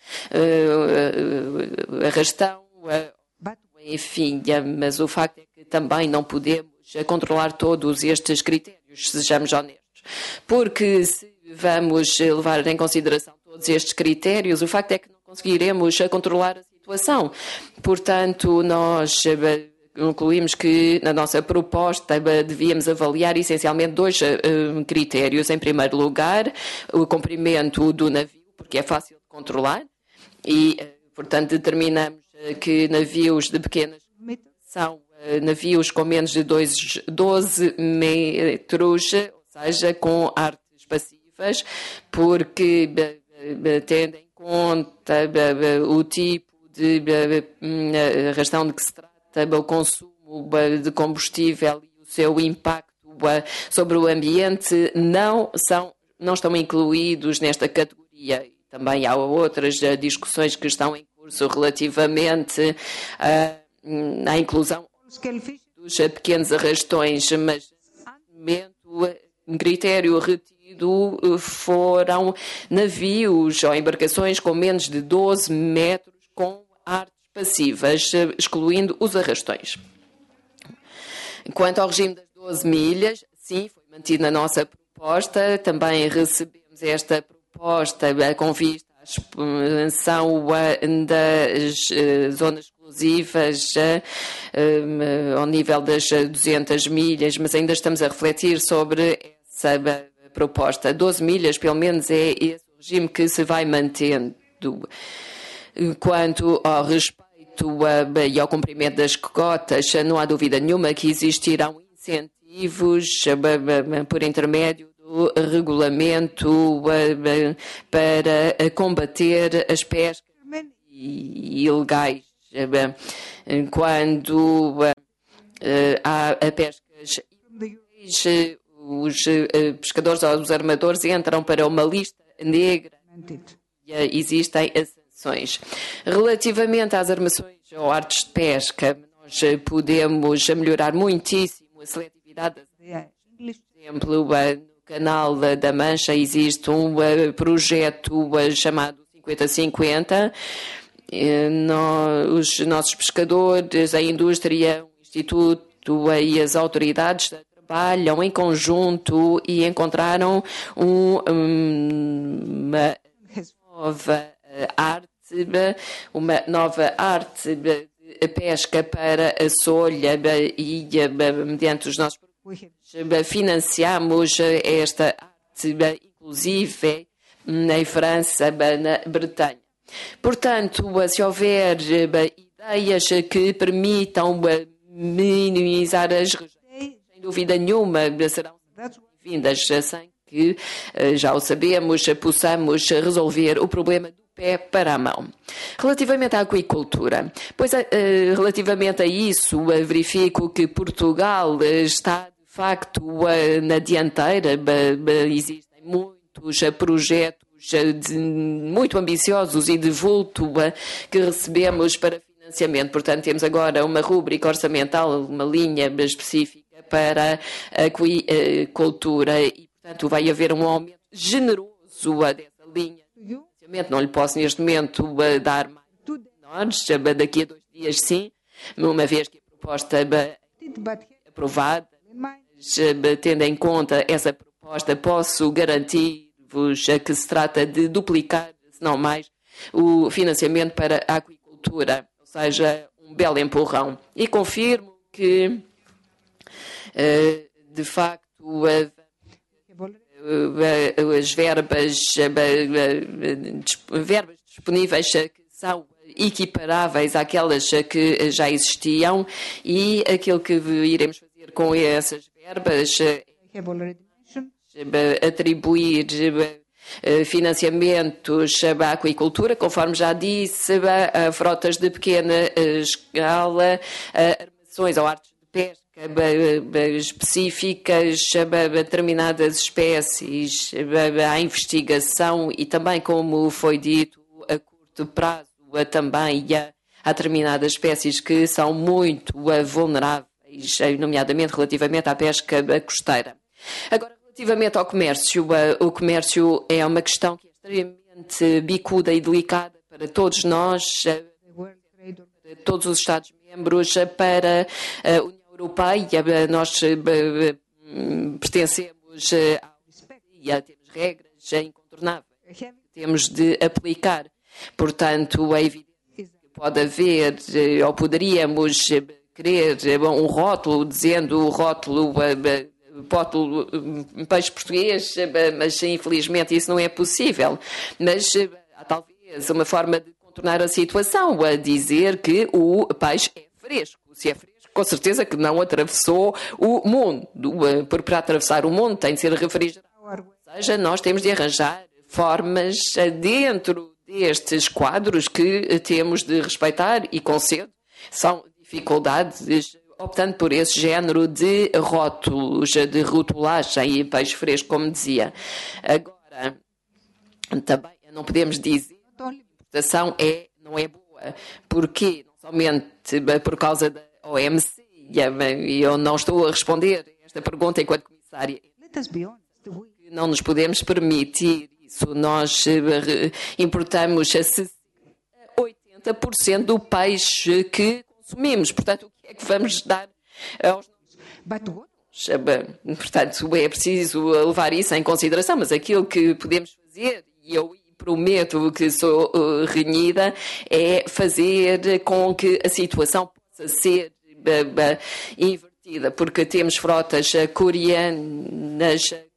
arrastão, enfim, mas o facto é que também não podemos controlar todos estes critérios, sejamos honestos, porque se vamos levar em consideração todos estes critérios, o facto é que não conseguiremos controlar a situação. Portanto, nós concluímos que na nossa proposta devíamos avaliar essencialmente dois uh, critérios. Em primeiro lugar, o comprimento do navio, porque é fácil de controlar, e, uh, portanto, determinamos uh, que navios de pequenas são uh, navios com menos de doze metros, ou seja, com artes passivas, porque uh, tendo em conta uh, o tipo de uh, arrastão de que se trata, o consumo de combustível e o seu impacto sobre o ambiente não, são, não estão incluídos nesta categoria. Também há outras discussões que estão em curso relativamente à, à inclusão dos pequenos arrastões, mas no momento, um critério retido foram navios ou embarcações com menos de doze metros com artes passivas, excluindo os arrastões. Quanto ao regime das doze milhas, sim, foi mantido na nossa proposta. Também recebemos esta proposta com vista à expansão das zonas exclusivas ao nível das duzentas milhas, mas ainda estamos a refletir sobre essa proposta. doze milhas, pelo menos, é esse regime que se vai mantendo. Quanto ao respeito a, e ao cumprimento das cotas, não há dúvida nenhuma que existirão incentivos por intermédio do regulamento para combater as pescas ilegais. Quando há pescas ilegais, os pescadores ou os armadores entram para uma lista negra e existem sanções. Relativamente às armações ou artes de pesca, nós podemos melhorar muitíssimo a seletividade das armas. Por exemplo, no Canal da Mancha existe um projeto chamado cinquenta cinquenta. Os nossos pescadores, a indústria, o Instituto e as autoridades trabalham em conjunto e encontraram um, uma nova arte, uma nova arte de pesca para a solha e, mediante os nossos programas, financiamos esta arte, inclusive na França, na Bretanha. Portanto, se houver ideias que permitam minimizar as regiões, sem dúvida nenhuma, serão bem-vindas, sem que, já o sabemos, possamos resolver o problema do pé para a mão. Relativamente à aquicultura, pois relativamente a isso, verifico que Portugal está, de facto, na dianteira. Existem muitos projetos muito ambiciosos e de vulto que recebemos para financiamento. Portanto, temos agora uma rúbrica orçamental, uma linha específica para a aquicultura e, portanto, vai haver um aumento generoso dessa linha de financiamento. Não lhe posso, neste momento, dar mais menores, daqui a dois dias, sim, uma vez que a proposta é aprovada, mas, tendo em conta essa proposta, posso garantir-vos que se trata de duplicar, se não mais, o financiamento para a aquicultura, ou seja, um belo empurrão. E confirmo que, de facto, as verbas, verbas disponíveis que são equiparáveis àquelas que já existiam e aquilo que iremos fazer com essas verbas é atribuir financiamentos à aquicultura, conforme já disse, a frotas de pequena escala, armações ou artes de pesca específicas, determinadas espécies, à investigação e também, como foi dito, a curto prazo, também há determinadas espécies que são muito vulneráveis, nomeadamente relativamente à pesca costeira. Agora, relativamente ao comércio, o comércio é uma questão que é extremamente bicuda e delicada para todos nós, para todos os Estados-membros, para a União Europeia. Nós pertencemos a temos regras incontornáveis que temos de aplicar. Portanto, é evidente que pode haver, ou poderíamos querer, um rótulo dizendo o rótulo pótulo peixe português, mas infelizmente isso não é possível. Mas há talvez uma forma de contornar a situação, a dizer que o peixe é fresco. Se é fresco, com certeza que não atravessou o mundo. Porque para atravessar o mundo tem de ser refrigerado. Ou seja, nós temos de arranjar formas dentro destes quadros que temos de respeitar e concedo. São dificuldades, optando por esse género de rótulos, de rotulagem e peixe fresco, como dizia. Agora, também não podemos dizer que a importação é, não é boa. Porquê? Não somente por causa da O M C, e eu não estou a responder a esta pergunta enquanto comissária. Não nos podemos permitir isso. Nós importamos a oitenta por cento do peixe que consumimos. Portanto, o que é que vamos dar aos nossos? Portanto, é preciso levar isso em consideração, mas aquilo que podemos fazer, e eu prometo que sou renhida, é fazer com que a situação possa ser invertida, porque temos frotas coreanas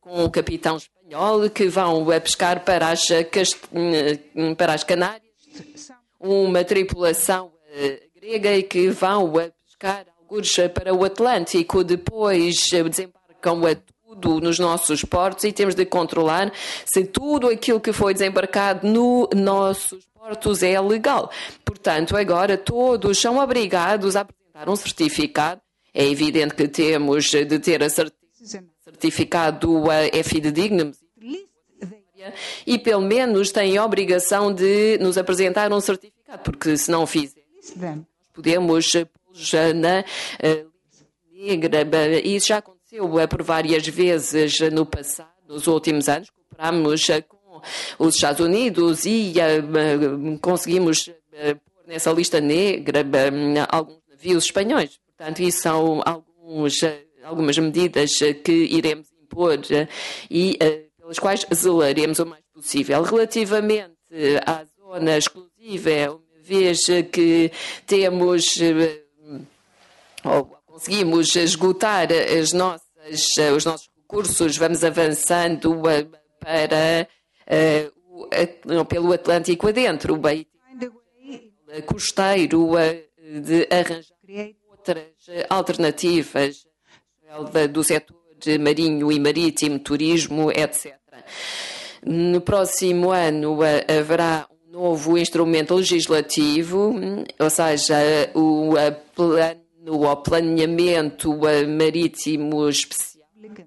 com o capitão espanhol que vão a pescar para as, para as Canárias, uma tripulação grega e que vão a pescar algures para o Atlântico, depois desembarcam a tudo nos nossos portos e temos de controlar se tudo aquilo que foi desembarcado nos nossos portos é legal. Portanto, agora todos são obrigados a apresentar um certificado. É evidente que temos de ter a certificado fidedigno e pelo menos têm a obrigação de nos apresentar um certificado, porque se não fizer, podemos pô-los na lista negra. Isso já aconteceu por várias vezes no passado, nos últimos anos. Cooperamos com os Estados Unidos e conseguimos pôr nessa lista negra alguns navios espanhóis. Portanto, isso são alguns, algumas medidas que iremos impor e pelas quais zelaremos o mais possível. Relativamente à zona exclusiva, uma vez que temos ou conseguimos esgotar as nossas, os nossos recursos, vamos avançando para uh, pelo Atlântico adentro, bem, costeiro de arranjar outras alternativas do setor marinho e marítimo, turismo, etcétera. No próximo ano haverá um novo instrumento legislativo, ou seja, o plano, o planeamento marítimo especial.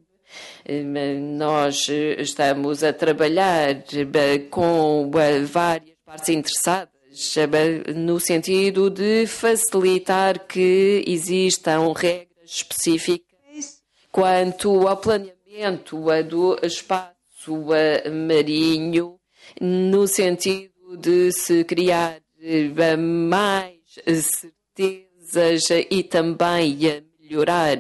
Nós estamos a trabalhar com várias partes interessadas no sentido de facilitar que existam regras específicas quanto ao planeamento do espaço marinho, no sentido de se criar mais certezas e também melhorar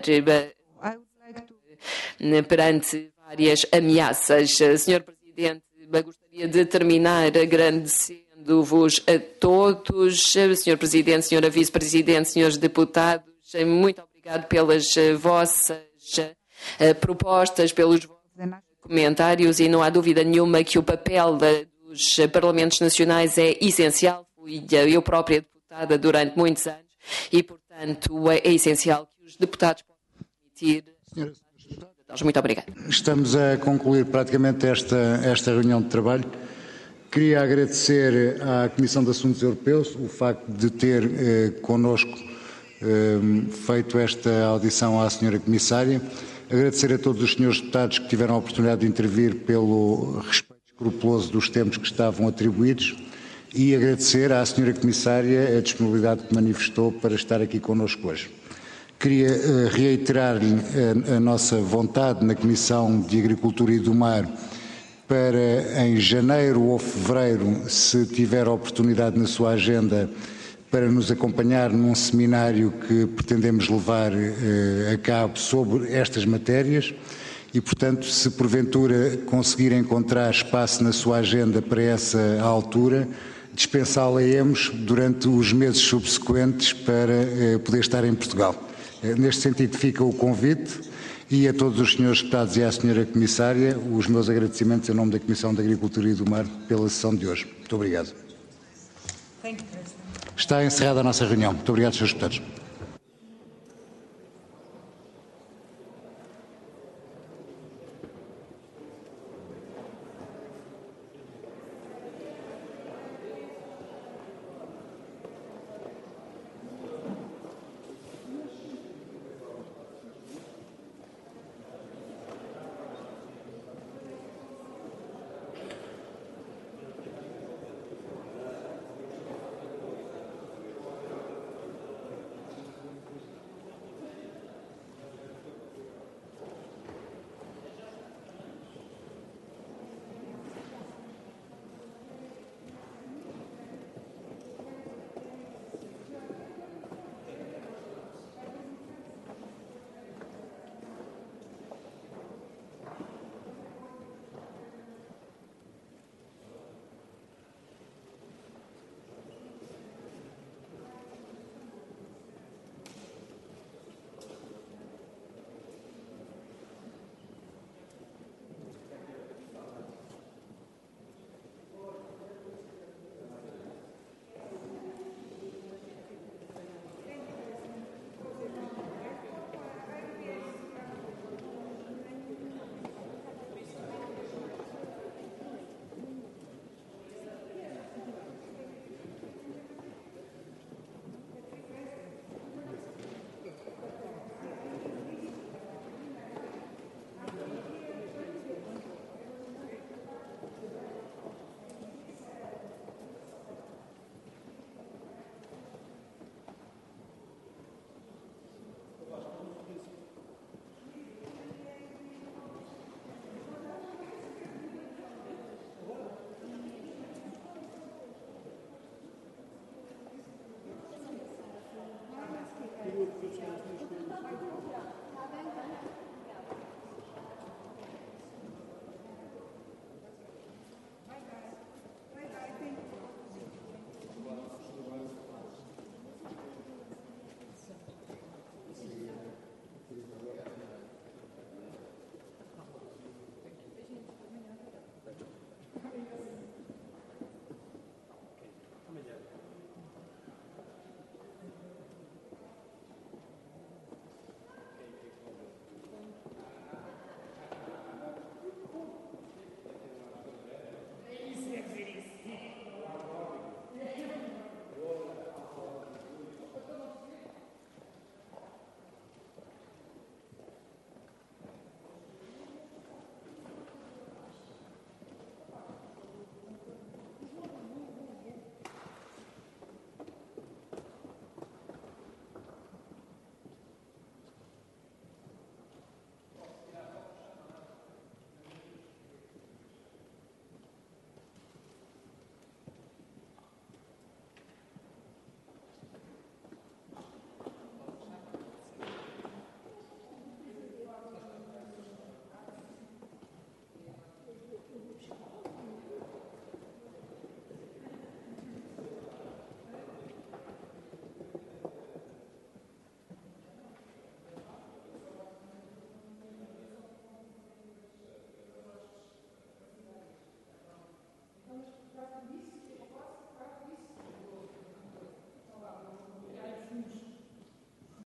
perante várias ameaças. senhor Presidente, gostaria de terminar agradecendo-vos a todos, senhor Presidente, senhora Vice-Presidente, senhores deputados, muito obrigado pelas vossas propostas, pelos vossos comentários e não há dúvida nenhuma que o papel dos Parlamentos Nacionais é essencial. Fui eu própria deputada durante muitos anos e, portanto, é essencial que os deputados possam permitir. Muito obrigada. Estamos a concluir praticamente esta, esta reunião de trabalho. Queria agradecer à Comissão de Assuntos Europeus o facto de ter eh, connosco eh, feito esta audição à senhora Comissária. Agradecer a todos os senhores deputados que tiveram a oportunidade de intervir pelo respeito escrupuloso dos tempos que estavam atribuídos e agradecer à senhora Comissária a disponibilidade que manifestou para estar aqui connosco hoje. Queria uh, reiterar-lhe a, a nossa vontade na Comissão de Agricultura e do Mar para, em janeiro ou fevereiro, se tiver oportunidade na sua agenda, para nos acompanhar num seminário que pretendemos levar uh, a cabo sobre estas matérias e, portanto, se porventura conseguir encontrar espaço na sua agenda para essa altura, dispensá-la-emos durante os meses subsequentes para uh, poder estar em Portugal. Neste sentido fica o convite e a todos os senhores deputados e à senhora Comissária os meus agradecimentos em nome da Comissão de Agricultura e do Mar pela sessão de hoje. Muito obrigado. Está encerrada a nossa reunião. Muito obrigado, senhores deputados.